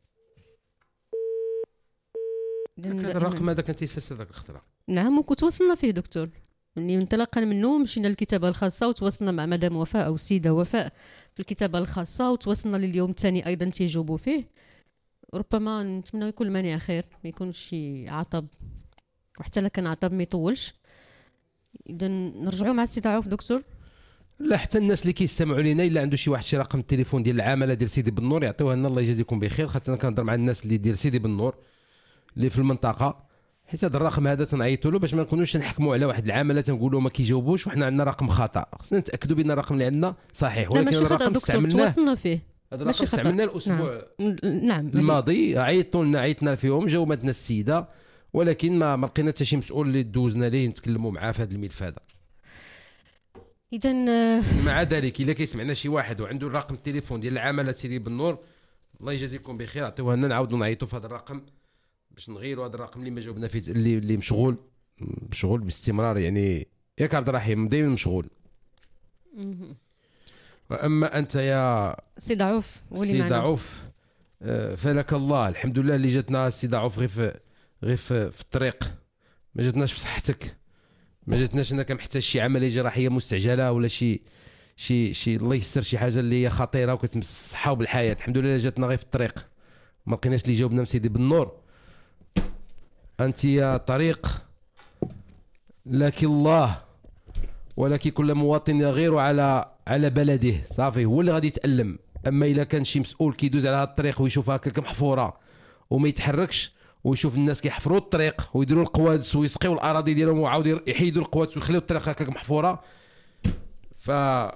هذا الرقم هذا كان تيسلسل ذاك الخطره. نعم وكنت وصلنا فيه دكتور اللي انطلاقا منه مشينا للكتابه الخاصه وتواصلنا مع مدام وفاء او السيده وفاء في الكتابه الخاصه وتواصلنا لليوم الثاني ايضا تيجاوبوا فيه. ربما نتمنى يكون المانع خير ما يكونش شي عطب وحتى لا كان عطب ما يطولش. اذا نرجعوا مع السي ضعف دكتور. لا حتى الناس اللي كيستمعوا لينا الا عنده شي واحد شي رقم التليفون ديال العامله ديال سيدي بالنور يعطيوها لنا الله يجازيكم بخير خاطر انا كنهضر مع الناس اللي ديال سيدي بالنور اللي في المنطقه حيت هذا الرقم هذا تنعيطوا له باش ما نكونوش نحكموا على واحد العامله تنقولوا ما كيجاوبوش وحنا عندنا رقم خطا. خصنا نتاكدوا بان الرقم اللي عندنا صحيح ولكن الرقم استعملناه تواصلنا فيه هذا الرقم استعملناه الاسبوع نعم, نعم. الماضي عيطوا لنا عيطنا فيهم جاوبتنا السيده ولكن ما ما لقينا حتى شي مسؤول اللي دوزنا ليه نتكلموا معاه في هذا الملف هذا. اذا مع ذلك الا كيسمعنا شي واحد وعنده الرقم التليفون ديال العامله سيدي بالنور الله يجازيكم بخير عطيوها لنا نعاودوا نعيطوا في هذا الرقم باش نغيروا هذا الرقم اللي ما جاوبنا فيه اللي اللي مشغول مشغول باستمرار يعني ياك عبد الرحيم دائما مشغول. واما انت يا سي ضعوف ولي سي معنا ضعوف فلك الله الحمد لله اللي جاتنا سي ضعوف غير في غير في, في الطريق ما جاتناش في صحتك ما جاتناش انك محتاج شي عمليه جراحيه مستعجله ولا شي شي شي الله يسر شي حاجه اللي هي خطيره وكتمس بالصحه وبالحياه. الحمد لله جاتنا غير في الطريق ما لقيناش اللي جاوبنا مسيدي بالنور. انت يا طريق لك الله ولكن كل مواطن يغير على على بلده صافي هو اللي غادي يتألم. اما الا كان شي مسؤول كيدوز على هذا الطريق ويشوف هكاك محفوره وما يتحركش ويشوف الناس كيحفروا الطريق ويديروا القوادس ويسقيو الاراضي ديالهم ويعاودوا يحيدوا القوادس ويخليو الطريق هكاك محفوره ف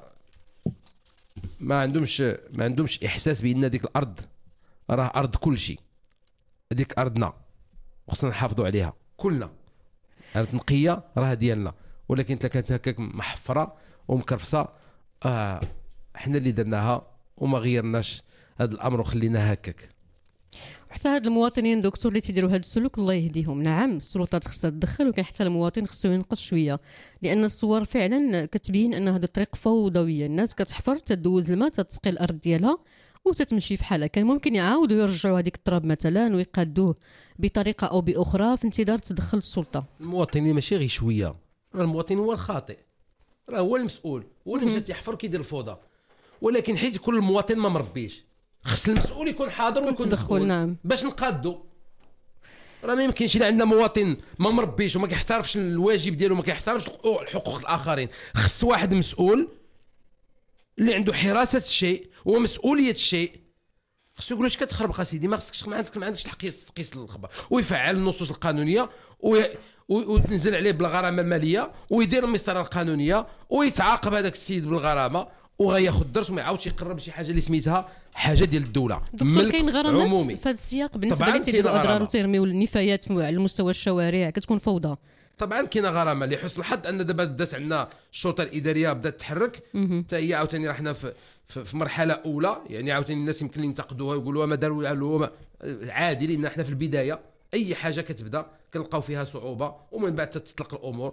ما عندهمش ما عندهمش احساس بان ديك الارض راه ارض كل شيء. هذيك ارضنا وخصنا نحافظوا عليها كلنا. ارض نقيه راه ديالنا ولكن اذا كانت هكاك محفره ومكرفصه آه احنا اللي درناها وما غيرناش هذا الامر وخليناه هكاك. حتى هاد المواطنين دكتور اللي تيديروا هذا السلوك الله يهديهم. نعم السلطات خصها تدخل ولكن حتى المواطن خصو ينقص شويه لان الصور فعلا كتبين ان هذا الطريق فوضويه. الناس كتحفر تدوز الماء تتسقي الارض ديالها وتتمشي في حالها. كان ممكن يعاودوا يرجعوا هذيك التراب مثلا ويقادوه بطريقه او باخرى في انتظار تدخل السلطه. المواطنين ماشي غير شويه راه المواطن هو الخاطئ راه هو المسؤول هو اللي مشى تيحفر كيدير الفوضى ولكن حيت كل مواطن ما مربيش خص المسؤول يكون حاضر ويكون تدخل نعم باش نقادو. راه ما يمكنش الا عندنا مواطن ما مربيش وما كيحترفش الواجب ديالو ما كيحترمش حقوق الاخرين. خص واحد مسؤول اللي عنده حراسه الشيء ومسؤوليه الشيء خصو يقول اش كتخربق اسيدي ما خصكش ما عندك ما عندكش الحق تقيس الخبر ويفعل النصوص القانونيه وي... وتنزل عليه بالغرامه الماليه ويدير المسطره القانونيه ويتعاقب هذاك السيد بالغرامه وغياخذ درس وما يعاودش يقرب شي حاجه اللي سميتها حاجه ديال الدوله. دكتور كاين غرامات في هذا السياق بالنسبه لي تيديروا اضرار وتيرميو النفايات على مستوى الشوارع كتكون فوضى. طبعا كاينه غرامه لحسن الحظ ان دابا بدات عندنا الشرطه الاداريه بدات تحرك حتى هي عاوتاني رحنا في, في, في مرحله اولى يعني عاوتاني الناس يمكن ينتقدوها ويقولوا ما داروا عادي لان حنا في البدايه اي حاجه كتبدا كنلقاو فيها صعوبه ومن بعد تتطلق الامور.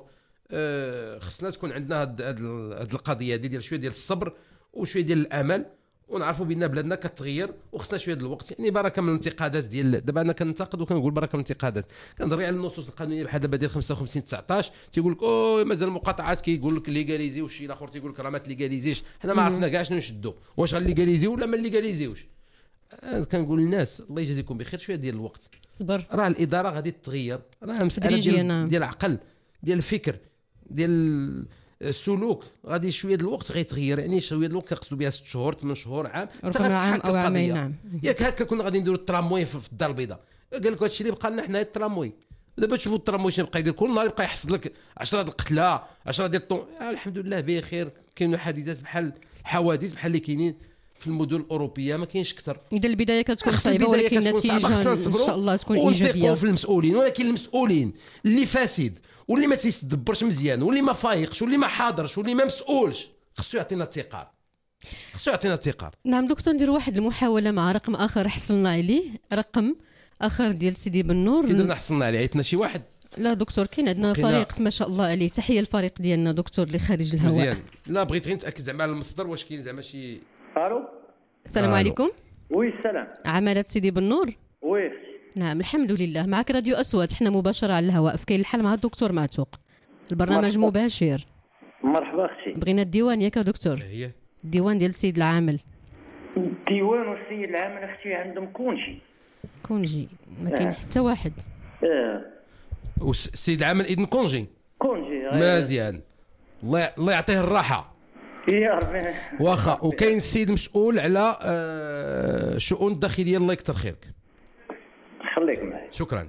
أه خصنا تكون عندنا هاد, هاد, هاد القضيه دي ديال شويه ديال الصبر وشويه ديال الامل ونعرفوا بان بلادنا كتغير وخصنا شويه ديال الوقت. يعني بركه من الانتقادات ديال دابا انا كنتقد وكنقول بركه من الانتقادات كنهضر على النصوص القانونيه بحال دابا ديال خمسة وخمسين تسعطاش تيقول لك او مازال المقاطعات كيقول لك ليغاليزي وشي الاخر تيقول لك راه ما تليغاليزيش. حنا ما عرفنا كاع شنو نشدوا واش غنليغاليزيو ولا ما نليغاليزيوش. كنقول للناس الله يجازيكم بخير شويه ديال الوقت صبر راه الاداره غادي تتغير راه مساله ديال, ديال العقل ديال الفكر ديال السلوك غادي شويه ديال الوقت غيتغير. يعني شويه ديال الوقت كنقصدوا بها ست شهور ثمان شهور عام ربما عام او عامين. نعم ياك هكا كنا غادي نديروا التراموي في الدار البيضاء قال لك هادشي اللي بقى لنا حنايا التراموي. دابا تشوفوا التراموي شنو بقى يدير كل نهار يبقى يحصد لك عشرة د القتلى عشرة ديال الطون. آه الحمد لله بخير كاينوا حادثات بحال الحوادث بحال اللي كاينين في المدن الاوروبيه ما كاينش كثر. اذا البدايه كتكون صعيبه ولكن النتيجه ان شاء الله تكون ايجابيه. ونثقوا في المسؤولين ولكن المسؤولين اللي فاسد واللي ما تيتدبرش مزيان واللي ما فايقش واللي ما حاضرش واللي ما مسؤولش خصو يعطينا الثقه، خصو يعطينا الثقه. نعم دكتور، نديروا واحد المحاوله مع رقم اخر حصلنا عليه، رقم اخر ديال سيدي بنور. كي درنا حصلنا عليه عيطنا شي واحد؟ لا دكتور، كاين عندنا فريق ما شاء الله عليه. تحيه الفريق ديالنا دكتور اللي خارج الهواء. مزيان. لا بغيت غير نتاكد زعما على المصدر واش كاين زعما شي. الو السلام عليكم. وي السلام. عمالة سيدي بنور. وي نعم الحمد لله. معك راديو أصوات، حنا مباشرة على الهواء في كاين الحل مع الدكتور معتوق، البرنامج مرحبا. مباشر. مرحبا اختي. بغينا الديوان ياك دكتور؟ هي الديوان ديال السيد العامل. الديوان والسيد العامل اختي عندهم كونجي. كونجي ما كاين آه. حتى واحد. اه والسيد العامل اذن كونجي. كونجي مزيان، الله الله يعطيه الراحه يا ربي. واخا. وكاين السيد مسؤول على آه الشؤون الداخليه، الله يكثر خيرك. خليك معي. شكرا.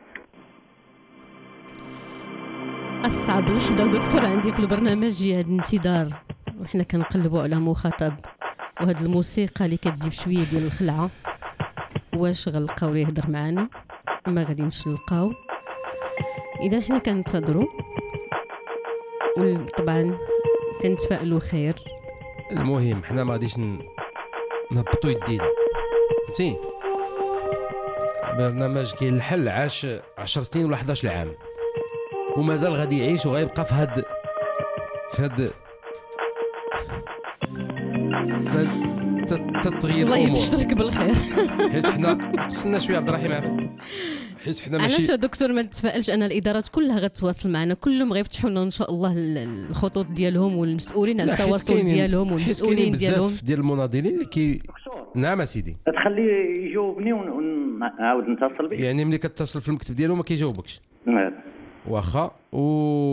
أصعب لحظة دكتور عندي في البرنامج هي هذا الانتظار وحنا كنقلبوا على مخاطب، وهاد الموسيقى اللي كتجيب شوية ديال الخلعة. واش غنلقاو ليه يهضر معانا؟ ما غاديينش نلقاو. إذا حنا كننتظروا، وطبعا كنتفائلوا خير. المهم حنا ما غاديش نهبطوا يدينا، فهمتي؟ برنامج كاين الحل عاش عشر سنين ولا حداش عام، ومازال غادي يعيش وغيبقى في هاد في هاد تتغير الله الامور. يبشرك بالخير. حيت حنا خصنا شويه عبد الرحيم عبد، حيت حنا ماشي. علاش دكتور ما نتفائلش ان الادارات كلها غتواصل معنا، كلهم غيفتحوا لنا ان شاء الله الخطوط ديالهم والمسؤولين على التواصل ديالهم والمسؤولين ديالهم. بزاف ديال المناضلين اللي كي. نعم سيدي. تخليه يجاوبني ونعاود نتصل به. يعني ملي كتصل في المكتب ديالو ما كيجاوبكش؟ نعم. واخا. و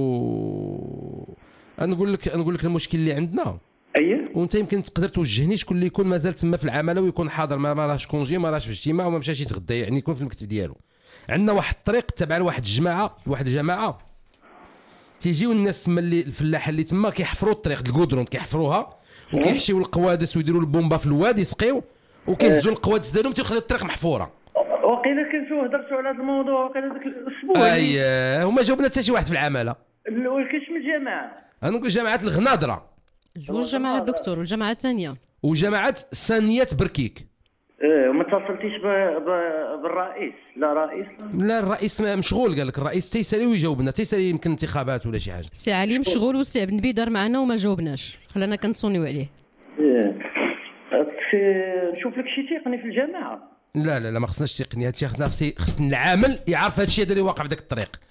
نقول لك نقول لك المشكل اللي عندنا. اييه. وانت يمكن تقدر توجهني شكون اللي يكون مازال تما في العماله ويكون حاضر، ما راهش كونجي، ما راهش في اجتماع وما مشاش يتغدى، يعني يكون في المكتب ديالو. عندنا واحد الطريق تبع لواحد الجماعه، واحد الجماعه تيجيو الناس تما اللي الفلاحه اللي تما كيحفروا الطريق الكودرون، كيحفروها وكيحشيو القوادس ويديروا البومبا في الواد يسقيو وكيهزوا القوادس ديالهم تيخليو الطريق محفوره. وقيلا كنتو هضرتوا على هذا الموضوع وقيلا ذاك الاسبوع. اييه هما جاوبنا حتى شي واحد في العماله. كاش من الجماعه؟ انا نقول جماعه الغنادره. جوج جماعات دكتور، والجماعه الثانيه وجماعه سانيات بركيك. ايه وما اتصلتيش بالرئيس؟ لا رئيس لا الرئيس مشغول، قال لك الرئيس تيسالي ويجاوبنا، تيسالي يمكن انتخابات ولا شي حاجه. سي علي مشغول وسي بن بي دار معنا وما جاوبناش، خلانا كنتصونيو عليه. ايه نشوف لك شي تقني في الجماعه. لا لا لا ما خصناش تقني، هادشي خصنا خصنا العامل يعرف هادشي هذا اللي واقع في داك الطريق.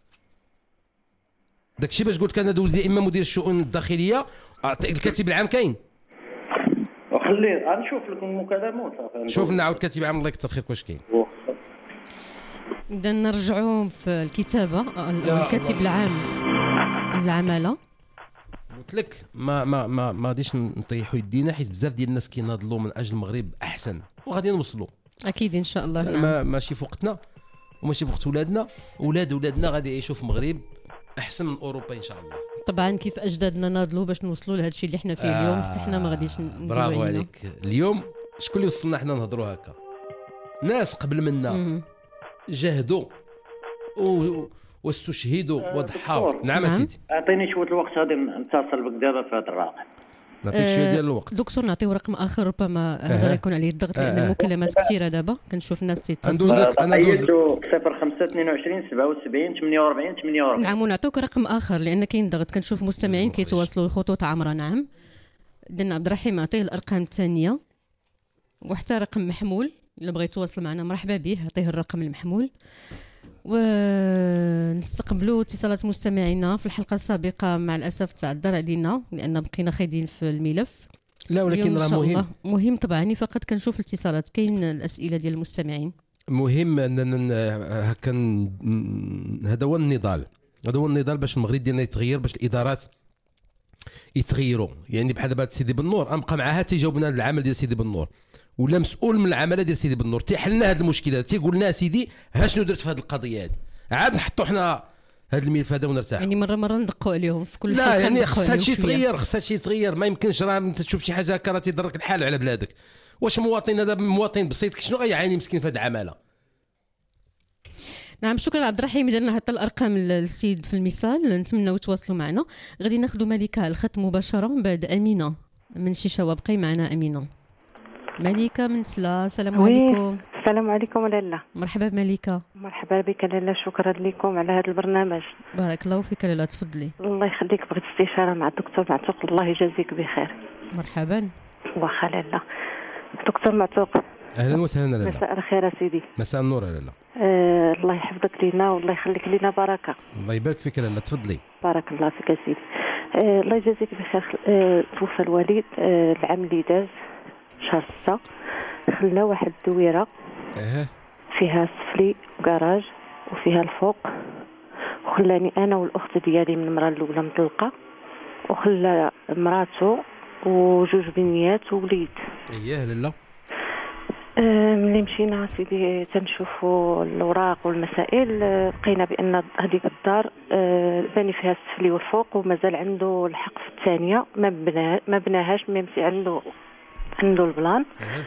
داكشي باش قلت كان دوز لي اما مدير الشؤون الداخليه، الكاتب العام كاين. وخليه غنشوف لكم المكالمات صافي. شوف لنا عاود كاتب عام الله يكثر خيرك واش كاين. اذا نرجعوا في الكتابه الكاتب العام للعماله. قلت لك ما ما ما ما غاديش نطيحوا يدينا، حيت بزاف ديال الناس كيناضلوا من اجل المغرب احسن وغادي نوصلوا اكيد ان شاء الله. نعم. ما ماشي في وقتنا وماشي في وقت ولادنا، ولاد ولادنا غادي يعيشوا في المغرب احسن من اوروبا ان شاء الله. طبعا كيف اجدادنا ناضلوا باش نوصلوا لهذا الشيء اللي حنا فيه اليوم، حتى حنا ما غاديش نديروا. برافو عليك. اليوم شكون اللي وصلنا حنا نهضروا هكا؟ ناس قبل منا جاهدوا و... واستشهدوا وضحاوا. نعم سيدي. اعطيني شويه الوقت غادي نتصل بك دابا في هذا الرقم. نعطيك شويه ديال الوقت. دكتور نعطيو رقم اخر ربما هذا غيكون عليه الضغط لان المكالمات كثيره دابا كنشوف الناس تيتصلوا. انا دوز صفر خمسة اثنين وعشرين سبعة وسبعين ثمانية وأربعين ثمانية وأربعين. نعم ونعطوك رقم اخر لان كاين ضغط، كنشوف مستمعين كيتواصلوا الخطوط عامره. نعم اذن عبد الرحيم عطيه الارقام الثانيه وحتى رقم محمول، الا بغى يتواصل معنا مرحبا به، عطيه الرقم المحمول. ونستقبلوا اتصالات مستمعينا. في الحلقه السابقه مع الاسف تعذر علينا لان بقينا خايدين في الملف. لا ولكن راه مهم مهم طبعا، فقط كنشوف الاتصالات، كاين الاسئله ديال المستمعين. مهم اننا هكا هذا هو النضال، هذا هو النضال باش المغرب ديالنا يتغير، باش الادارات يتغيروا. يعني بحال دابا سيدي بنور ابقى معاها تيجاوبنا العمل ديال سيدي بنور، ولا مسؤول من العماله ديال سيدي بنور تيحلنا هذه المشكله، تيقول لنا سيدي ها شنو درت في هذه القضيه هذه، عاد نحطوا حنا هذا الملف هذا ونرتاح. يعني مره مره ندقوا عليهم في كل لا حلقه. يعني خص هادشي يتغير، خص هادشي يتغير. ما يمكنش راه انت تشوف شي حاجه هكا راه تيضرك الحال على بلادك. واش مواطن هذا مواطن بسيط شنو غيعاني مسكين في هذه العماله؟ نعم شكرا عبد الرحيم. اذا حتى الارقام السيد في المثال نتمنوا تواصلوا معنا. غادي ناخذوا ملكه على الخط مباشره من بعد امينه من شيشاوه. بقي معنا امينه. ملكه من سلا، السلام عليكم. السلام عليكم لاله. مرحبا بملكه. مرحبا بك لاله، شكرا لكم على هذا البرنامج. بارك الله فيك لاله، تفضلي. الله يخليك، بغيت استشاره مع الدكتور معتوق، الله يجازيك بخير. مرحبا. واخا لاله. دكتور معتوق، اهلا وسهلا لاله. مساء الخير سيدي. مساء النور لاله. آه الله يحفظك لينا والله يخليك لينا بركه. الله يبارك فيك لاله، تفضلي. بارك الله فيك يا سيدي. آه الله يجازيك بخير. آه توفى الوالد آه العام اللي داز شهر ستة، خلى واحد الدويره اه فيها السفلي وكراج وفيها الفوق، وخلاني انا والاخت ديالي من المراه الاولى مطلقه، وخلى مراته وجوج بنيات ووليد. اييه لاله. آه ملي مشينا سيدي تنشوفوا الاوراق والمسائل، آه لقينا بان هذيك الدار آه باني فيها السفلي والفوق، ومازال عنده الحق في الثانيه، ما بنا ما بناهاش، ميمسي عنده عنده البلان. اه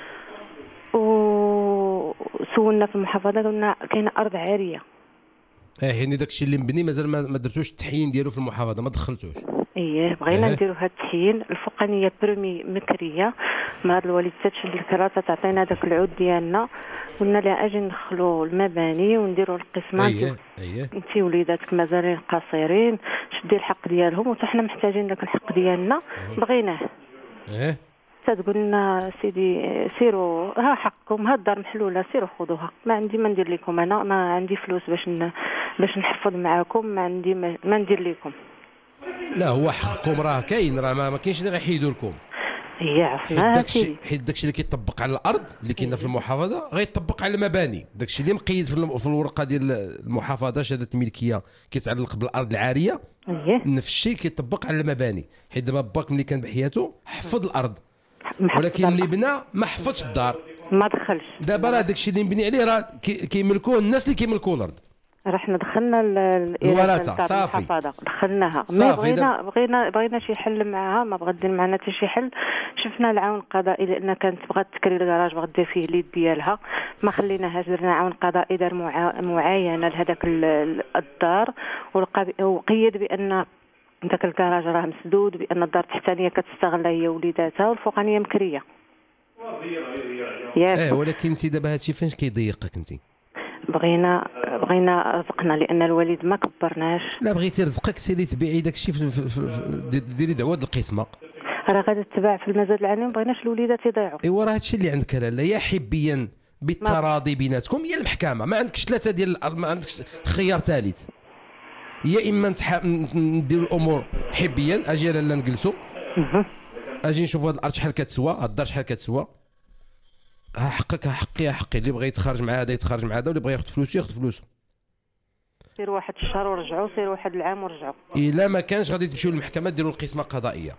وسولنا في المحافظه قلنا كاينه ارض عاريه. اه يعني داكشي اللي مبني مازال ما درتوش التحيين ديالو في المحافظه، ما دخلتوش. اييه بغينا اه. نديروا هذا التحيين. الفوقانيه برمي مكريه، مرض الوالد تشد الكراسه تعطينا داك العود ديالنا، قلنا لها اجي ندخلوا المباني ونديروا القسمات. اييه اييه. انت وليداتك مازالين قصيرين، شدي الحق ديالهم وحنا محتاجين داك الحق ديالنا، بغيناه. اه تقول لنا سيدي سيروا، ها حقكم، ها الدار محلوله، سيروا خذوها، ما عندي ما ندير لكم، انا ما عندي فلوس باش ن... باش نحفظ معاكم، ما عندي ما, ما ندير لكم. لا هو حقكم راه كاين، راه ما كاينش اللي غيحيدوا لكم. هي عرفناها سيدي، حيت داكشي اللي كيطبق على الارض اللي كاينه في المحافظه غيطبق على المباني. داكشي اللي مقيد في الورقه ديال المحافظه شهاده الملكيه كيتعلق بالارض العاريه، نفس الشيء كيطبق على المباني. حيت دابا باك ملي كان بحياته حفظ الارض، ولكن اللي بنى ما حفظش الدار، ما دخلش. دابا راه داكشي اللي مبني عليه راه كيملكوه الناس اللي كيملكوا الارض. رحنا دخلنا الورثه صافي، دخلناها. ما بغينا بغينا بغينا شي حل معها، ما بغا دير معنا حتى شي حل. شفنا العون القضائي لان كانت بغات تكري الكراج، بغات دير فيه اليد ديالها، ما خليناهاش. درنا عون قضائي دار معاينه لهذاك الدار، وقيد بان داك الكراج راه مسدود، بان الدار التحتانيه كتستغل هي وليداتها، والفوقانيه مكريه. ياك اه ولكن انت دابا هادشي فاش كيضيقك انت؟ بغينا بغينا رزقنا لان الوالد ما كبرناش. لا بغيتي رزقك سيري تبيعي داكشي، ديري دعوه القسمه، راه غادي تباع في المزاد العام، ما بغيناش الوليدات يضيعوا. ايوا راه هادشي اللي عندك لاله، يا حبيا بالتراضي بيناتكم يا المحكمه، ما عندكش ثلاثه ديال ما عندكش خيار ثالث. يا اما نديروا الامور حبيا، اجي لاله نجلسوا، اجي نشوفوا هاد الارض شحال كتسوى، هاد الدار شحال كتسوى، ها حقك ها حقي ها حقي، اللي بغى يتخرج مع هذا يتخرج مع هذا، واللي بغى ياخذ فلوسه ياخذ فلوسه. سير واحد الشهر ورجعوا، سير واحد العام ورجعوا. الا ما كانش غادي تمشيو للمحكمه ديروا القسمه قضائيه.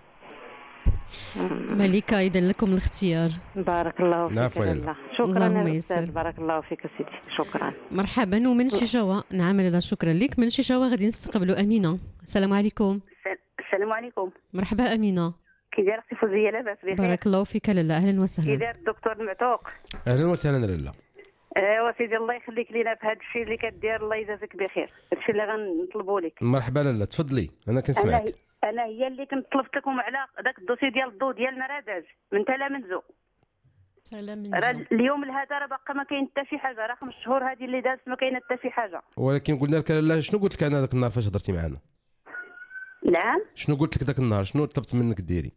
ملكه اذا لكم الاختيار. بارك الله فيك. نعم شكرا استاذ، بارك الله فيك سيدي، شكرا. مرحبا. ومن شيشاوه، نعم لاله شكرا لك. من شيشاوه غادي نستقبلوا امينه. السلام عليكم. السلام عليكم. مرحبا امينه. كي داير اختي فوزيه؟ لاباس بخير. بارك الله فيك لاله، اهلا وسهلا. كي داير الدكتور معتوق؟ اهلا وسهلا لاله. ايوا سيدي الله يخليك لينا في هذا الشيء اللي كدير، الله يجازيك بخير. هذا الشيء اللي غنطلبوا لك. مرحبا لاله، تفضلي انا كنسمعك. انا انا هي اللي كنت طلبت لكم على داك الدوسي ديال الضو ديال المرادج من تلامنزو. تلامنزو راه اليوم لهذا راه باقا ما كاين حتى شي حاجه، راه خمس شهور هذه اللي دازت ما كاينه حتى شي حاجه. ولكن قلنا لك لاله، شنو قلت لك انا ذاك النهار فاش هضرتي معنا؟ نعم شنو قلت لك ذاك النهار؟ شنو طلبت منك ديري؟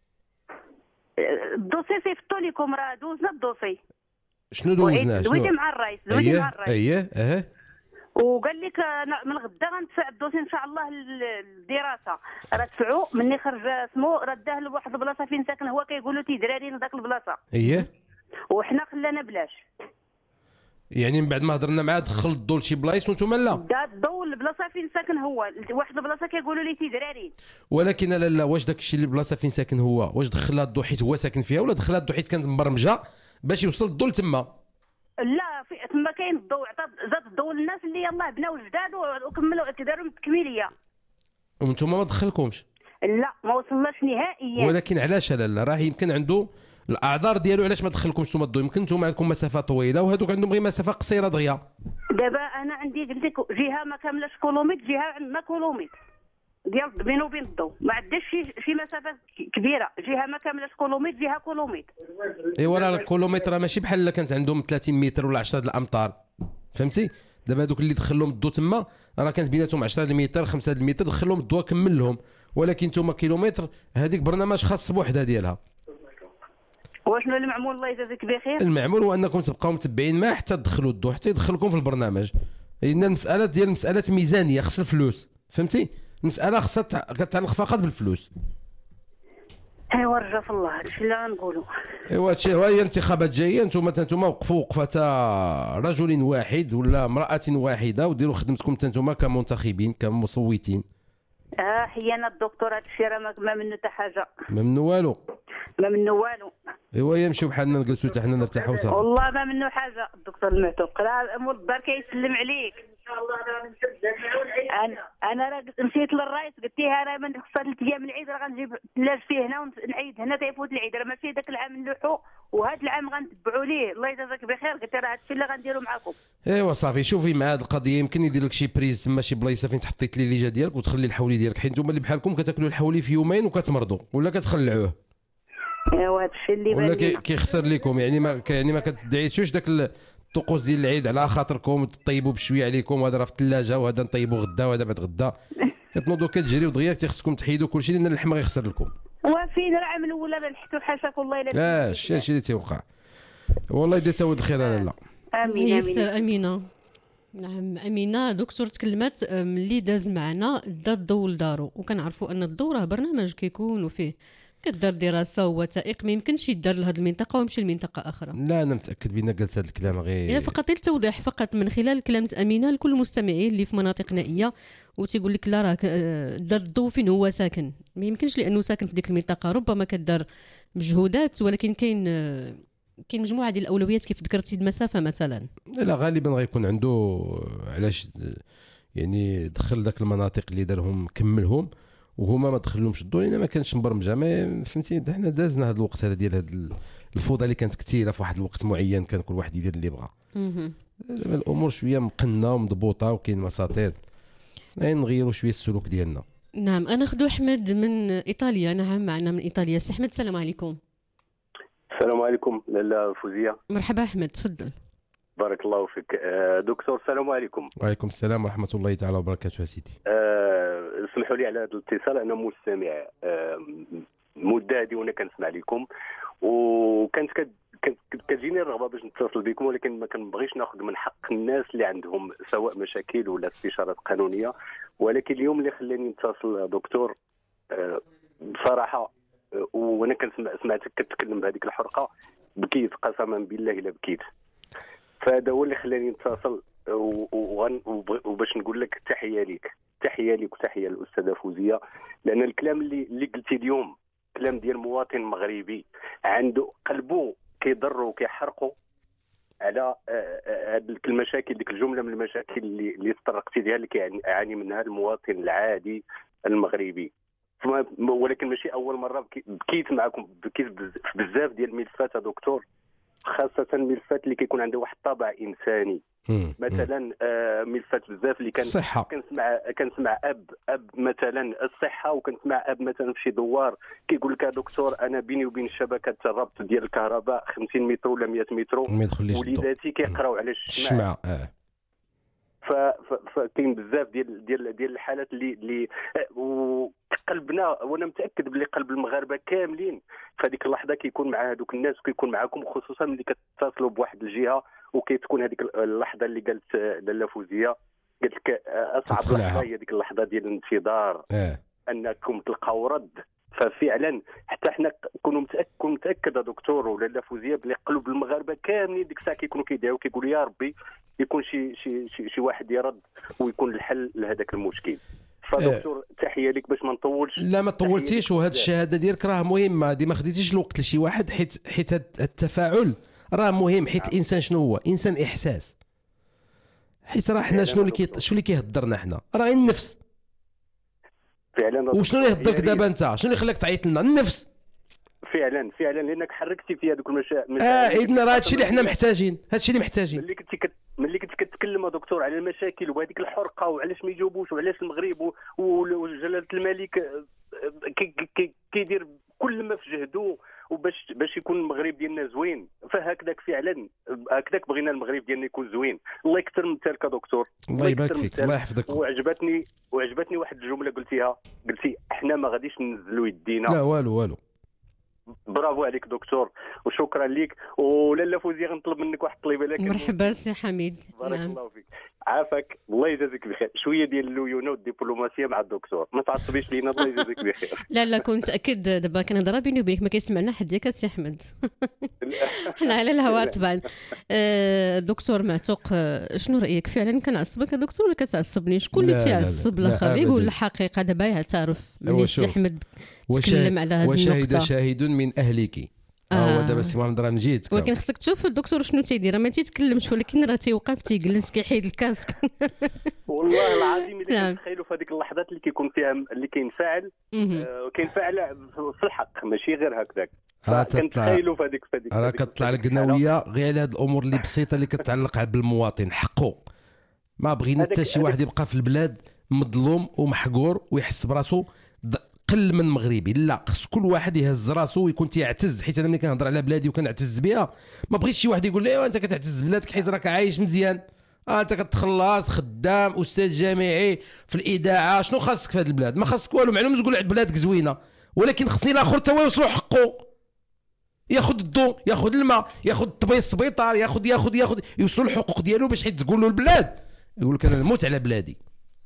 الدوسي صيفطوا لكم، راه دوزنا الدوسي. شنو دوزناه؟ شنو دويتي مع الرئيس، دويتي أيه. مع الرئيس. اييه اه وقال لك من غدا غندفع الدوسي ان شاء الله للدراسه. راه دفعوا مني خرج سمو، راه داه لواحد البلاصه فين ساكن هو، كيقولوا تيدراري لذاك البلاصه. اييه. وحنا خلانا بلاش. يعني من بعد ما هضرنا معاه دخل الضو لشي بلايص وانتم لا؟ دا الضو البلاصه فين ساكن هو، واحد البلاصه كيقولوا لي تيدراري. ولكن لا لا، واش داك الشيء اللي البلاصه فين ساكن هو، واش دخلها الضو حيت هو ساكن فيها، ولا دخلها الضو حيت كانت مبرمجه باش يوصل الضو لتما؟ لا في تما كاين الضوء، عطى زاد الضوء للناس اللي يلاه بناو جداد وكملوا كداروا التكميليه. وانتم ما دخلكمش؟ لا ما وصلناش نهائيا. ولكن علاش لالا؟ راه يمكن عنده الاعذار ديالو علاش ما دخلكمش نتوما الضوء. يمكن نتوما عندكم مسافه طويله وهذوك عندهم غير مسافه قصيره دغيا. دابا انا عندي قلت لك جهه ما كاملاش كيلومتر، جهه عندنا كيلومتر ديال بينه وبين الضو، ما عندهاش شي شي مسافه كبيره، جهه ما كاملاش كيلومتر، جهه كيلومتر. ايوا راه الكيلومتر راه ماشي بحال كانت عندهم ثلاثين متر ولا عشرة الامتار، فهمتي؟ دابا هذوك اللي دخل لهم الضو تما راه كانت بيناتهم عشرة المتر خمسة المتر، دخل لهم الضو كمل لهم، ولكن نتوما كيلومتر هذيك برنامج خاص بوحدها ديالها. وشنو المعمول الله يجازيك بخير؟ المعمول هو انكم تبقاو متبعين معاه حتى تدخلوا الضو، حتى يدخلكم في البرنامج. لان المساله ديال مساله ميزانيه، خص الفلوس، فهمتي؟ المساله خصها كتعلق فقط بالفلوس. ايوا رجا في الله، هادشي اللي غنقولوا. ايوا هادشي هو، هي انتخابات جايه، نتوما نتوما وقفوا وقفه رجل واحد ولا امراه واحده وديروا خدمتكم نتوما كمنتخبين كمصوتين. اه حيانا الدكتور هادشي راه ما منه حتى حاجه. ما منه والو. ما منه والو. ايوا يمشيو بحالنا نجلسوا حتى حنا نرتاحوا صافي. والله ما منه حاجه الدكتور المعتوق، راه مول الدار كيسلم عليك. ان شاء الله راه نمشي. انا انا راه مشيت للرئيس قلت لها راه من خصها ثلاث ايام من العيد راه غنجيب ثلاج فيه هنا ونعيد هنا تيفوت العيد، راه ماشي داك العام نلوحو وهذا العام غنتبعوا ليه، الله يجازاك بخير. قلت لها هادشي اللي غنديروا معاكم. ايوا صافي، شوفي مع هذه القضيه يمكن يدير لك شي بريز تما، شي بلايصه فين تحطيت لي الليجه ديالك وتخلي الحولي ديالك، حيت نتوما اللي بحالكم كتاكلوا الحولي في يومين وكتمرضوا ولا كتخلعوه. ايوا هادشي اللي ولا كيخسر لكم، يعني ما يعني ما كتدعيتوش داك الطقوس ديال العيد على خاطركم وتطيبوا بشويه عليكم، وهذا راه في الثلاجه وهذا نطيبوا غدا وهذا بعد غدا، كتنوضوا كتجريو دغيا تيخصكم تحيدوا كلشي لان اللحم غيخسر لكم. وفين راه عام الاول راه نحتو حاشاك والله الا لا الشيء اللي تيوقع، والله يدير تاود الخير. لا لا امين امين امينه. نعم امينه دكتور تكلمت ملي داز معنا دا الضو لدارو، وكنعرفوا ان الضو راه برنامج كيكون وفيه كدار دراسه ووثائق، ما يمكنش يدار لهذه المنطقه ويمشي لمنطقه اخرى. لا انا متاكد بان قالت هذا الكلام غير يعني فقط للتوضيح، فقط من خلال كلمه امينه لكل المستمعين اللي في مناطق نائيه وتيقول لك لا راه دار الضو فين هو ساكن، ما يمكنش لانه ساكن في ديك المنطقه، ربما كدار مجهودات ولكن كاين كاين مجموعه ديال الاولويات كيف ذكرتي المسافه مثلا. لا غالبا غيكون عنده علاش يعني دخل ذاك المناطق اللي دارهم كملهم وهما ما دخلهمش الضوء لان ما كانش مبرمجه، ما فهمتي؟ حنا دازنا هذا الوقت هذا ديال هذا الفوضى اللي كانت كثيره في واحد الوقت معين، كان كل واحد يدير اللي بغى. الامور شويه مقنه ومضبوطه وكاين مساطير، نغيروا شويه السلوك ديالنا. نعم انا خدو احمد من ايطاليا. نعم معنا من ايطاليا سي احمد، السلام عليكم. السلام عليكم لاله فوزيه. مرحبا احمد تفضل. بارك الله فيك دكتور. السلام عليكم. وعليكم السلام ورحمه الله تعالى وبركاته. يا سيدي اسمحوا لي على هذا الاتصال، انا مستمع مده هذه وانا كنسمع لكم، وكانت كتجيني الرغبه باش نتصل بكم، ولكن ما كنبغيش ناخذ من حق الناس اللي عندهم سواء مشاكل ولا استشارات قانونيه. ولكن اليوم اللي خلاني نتصل دكتور بصراحه وانا كنسمع سمعتك كتكلم بهذيك الحرقه بكيت قسما بالله الا بكيت. فهذا هو اللي خلاني نتصل وباش نقول لك تحيه ليك، تحيه ليك وتحيه للاستاذه فوزيه، لان الكلام اللي اللي قلتي اليوم كلام ديال مواطن مغربي عنده قلبه كيضر وكيحرقه على هذه المشاكل، ديك الجمله من المشاكل اللي اللي تطرقتي لها اللي كيعاني منها المواطن العادي المغربي. ولكن ماشي اول مره بكيت معكم، بكيت بزاف ديال الملفات يا دكتور، خاصه الملفات اللي كيكون عنده واحد الطابع انساني. مثلا ملفات بزاف اللي كان الصحة. كنسمع كنسمع اب اب مثلا الصحه، وكنسمع اب مثلا في شي دوار كيقول لك يا دكتور انا بيني وبين شبكه الربط ديال الكهرباء خمسين متر ولا مئة متر، وليداتي كيقراو على الشمع. اه فكاين بزاف ديال ديال ديال الحالات اللي اللي وقلبنا، وانا متاكد بلي قلب المغاربه كاملين في هذيك اللحظه كيكون مع هذوك الناس وكيكون معكم، خصوصا ملي كتتصلوا بواحد الجهه وكتكون هذيك اللحظه اللي قالت لاله فوزيه، قالت لك اصعب لحظه هي هذيك اللحظه ديال الانتظار اه. انكم تلقاو رد. ففعلا حتى حنا كنا متاكد كون متاكد يا دكتور ولاله فوزيه بلي قلوب المغاربه كاملين ديك الساعه كيكونوا كيدعيو كيقولوا يا ربي يكون شي شي شي, شي واحد يرد ويكون الحل لهذاك المشكل. فدكتور تحيه لك باش ما نطولش. لا ما طولتيش، وهذه الشهاده ديالك راه مهمه، دي ما خديتيش الوقت لشي واحد، حيت حيت التفاعل راه مهم، حيت الانسان شنو هو؟ انسان احساس. حيت راه حنا شنو اللي كي شنو اللي كيهضرنا حنا؟ راه غير النفس. فعلا. وشنو اللي يهضرك دابا انت؟ شنو اللي خلاك تعيط لنا؟ النفس. فعلا فعلا لانك حركتي في هذوك المشاكل. اه اذن راه هادشي اللي حنا محتاجين، هادشي اللي محتاجين. ملي كنتي كت... ملي كنت كتكلم دكتور على المشاكل وهذيك الحرقه وعلاش ما يجاوبوش وعلاش المغرب و... وجلاله الملك كيدير كي... كي كل ما في جهده وباش باش يكون المغرب ديالنا زوين، فهكذاك فعلا هكذاك بغينا المغرب ديالنا يكون زوين. الله يكثر من تالك دكتور. الله يبارك فيك، الله يحفظك. وعجبتني وعجبتني واحد الجمله قلتيها، قلتي احنا ما غاديش ننزلوا يدينا. لا والو والو. برافو عليك دكتور وشكرا لك. ولاله فوزيه غنطلب منك واحد الطليبه لك. مرحبا سي حميد. بارك نعم. الله فيك، عافاك، الله يجازيك بخير. شويه ديال الليونه والدبلوماسيه مع الدكتور، ما تعصبيش لينا، الله يجازيك بخير. لا لا كنت متاكد دابا كنهضر بيني وبينك ما كيسمعنا حد ياك سي احمد. حنا على الهواء طبعا. آه دكتور معتوق، شنو رايك؟ فعلا كنعصبك يا دكتور ولا كتعصبني؟ شكون اللي تيعصب الاخر؟ يقول الحقيقه دابا يعترف ملي سي احمد تكلم على هذه النقطه. وشاهد شاهد من اهلك. اه هو دابا سي محمد راه نجيت، ولكن خصك تشوف الدكتور شنو تيدير، ما تيتكلمش ولكن راه تيوقف تيجلس كيحيد الكاسك. والله العظيم الا كنتخيلوا في هذيك اللحظات اللي كيكون فيها اللي كينفعل آه كينفعل في الحق ماشي غير هكذاك. كنتخيلوا في هذيك في هذيك راه كتطلع القناويه غير على هاد الامور اللي بسيطه اللي كتعلق بالمواطن حقه. ما بغينا حتى شي واحد يبقى في البلاد مظلوم ومحقور ويحس براسو قل من مغربي. لا، خص كل واحد يهز راسو ويكون تيعتز. حيت انا ملي كنهضر على بلادي وكنعتز بها ما بغيتش شي واحد يقول لي ايوا انت كتعتز بلادك حيت راك عايش مزيان. اه انت كتخلص خدام استاذ جامعي في الاذاعه، شنو خاصك في هذه البلاد؟ ما خاصك والو. معلوم تقول بلادك زوينه، ولكن خصني الاخر تا هو يوصلوا حقه، ياخذ الضوء، ياخذ الماء، ياخذ الطبيب السبيطار، ياخذ ياخذ ياخذ يوصلوا الحقوق ديالو، باش حيت تقول له البلاد يقول لك انا نموت على بلادي.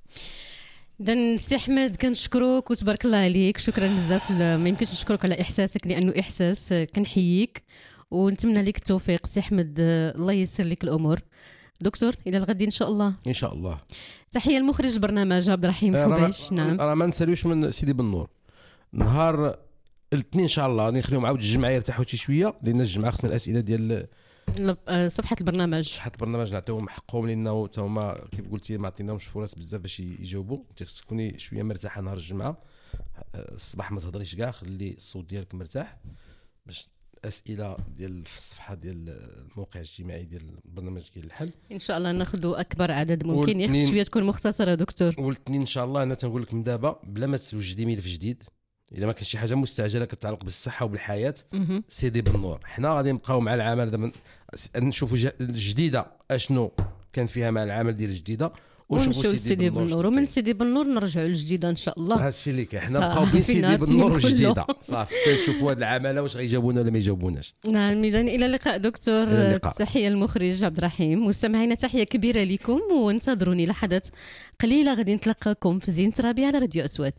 إذن سي أحمد كنشكروك وتبارك الله عليك، شكرا بزاف. ما يمكنش نشكرك على إحساسك لأنه إحساس. كنحييك ونتمنى لك التوفيق سي أحمد، الله ييسر لك الأمور. دكتور إلى الغد إن شاء الله. إن شاء الله. تحية المخرج برنامج عبد الرحيم حبيش. نعم راه ما نسالوش من سيدي بنور. نهار الاثنين إن شاء الله غادي نخليهم عاود الجمعة يرتاحوا شي شوية، لأن الجمعة خصنا الأسئلة ديال صفحة البرنامج صفحة البرنامج نعطيوهم حقهم، لأنه تا هما كيف قلتي ما عطيناهمش فرص بزاف باش يجاوبوا. انت خصك تكوني شوية مرتاحة نهار الجمعة، الصباح ما تهضريش كاع، خلي الصوت ديالك مرتاح باش الأسئلة ديال في الصفحة ديال الموقع الاجتماعي ديال البرنامج ديال الحل إن شاء الله ناخذوا أكبر عدد ممكن. يخص شوية تكون مختصرة دكتور. والاثنين إن شاء الله أنا تنقول لك من دابا بلا ما توجدي ملف جديد، اذا ما كان شي حاجه مستعجله كتعلق بالصحه وبالحياه سيدي بالنور. حنا غادي نبقاو مع العمل دابا نشوفوا الجديده اشنو كان فيها مع العمل ديال الجديده ونشوفوا سيدي بالنور، ومن سيدي بالنور نرجعوا للجديده ان شاء الله. هادشي اللي كاين، حنا نبقاو بين سيدي بالنور والجديده صافي تنشوفوا هاد العماله واش غيجاوبونا ولا ما يجاوبوناش. نعم اذا الى اللقاء دكتور. اللقاء. تحيه المخرج عبد الرحيم، مستمعينا تحيه كبيره لكم وانتظروني لحظات قليله غادي نتلقاكم في زينة ربيع على راديو أصوات.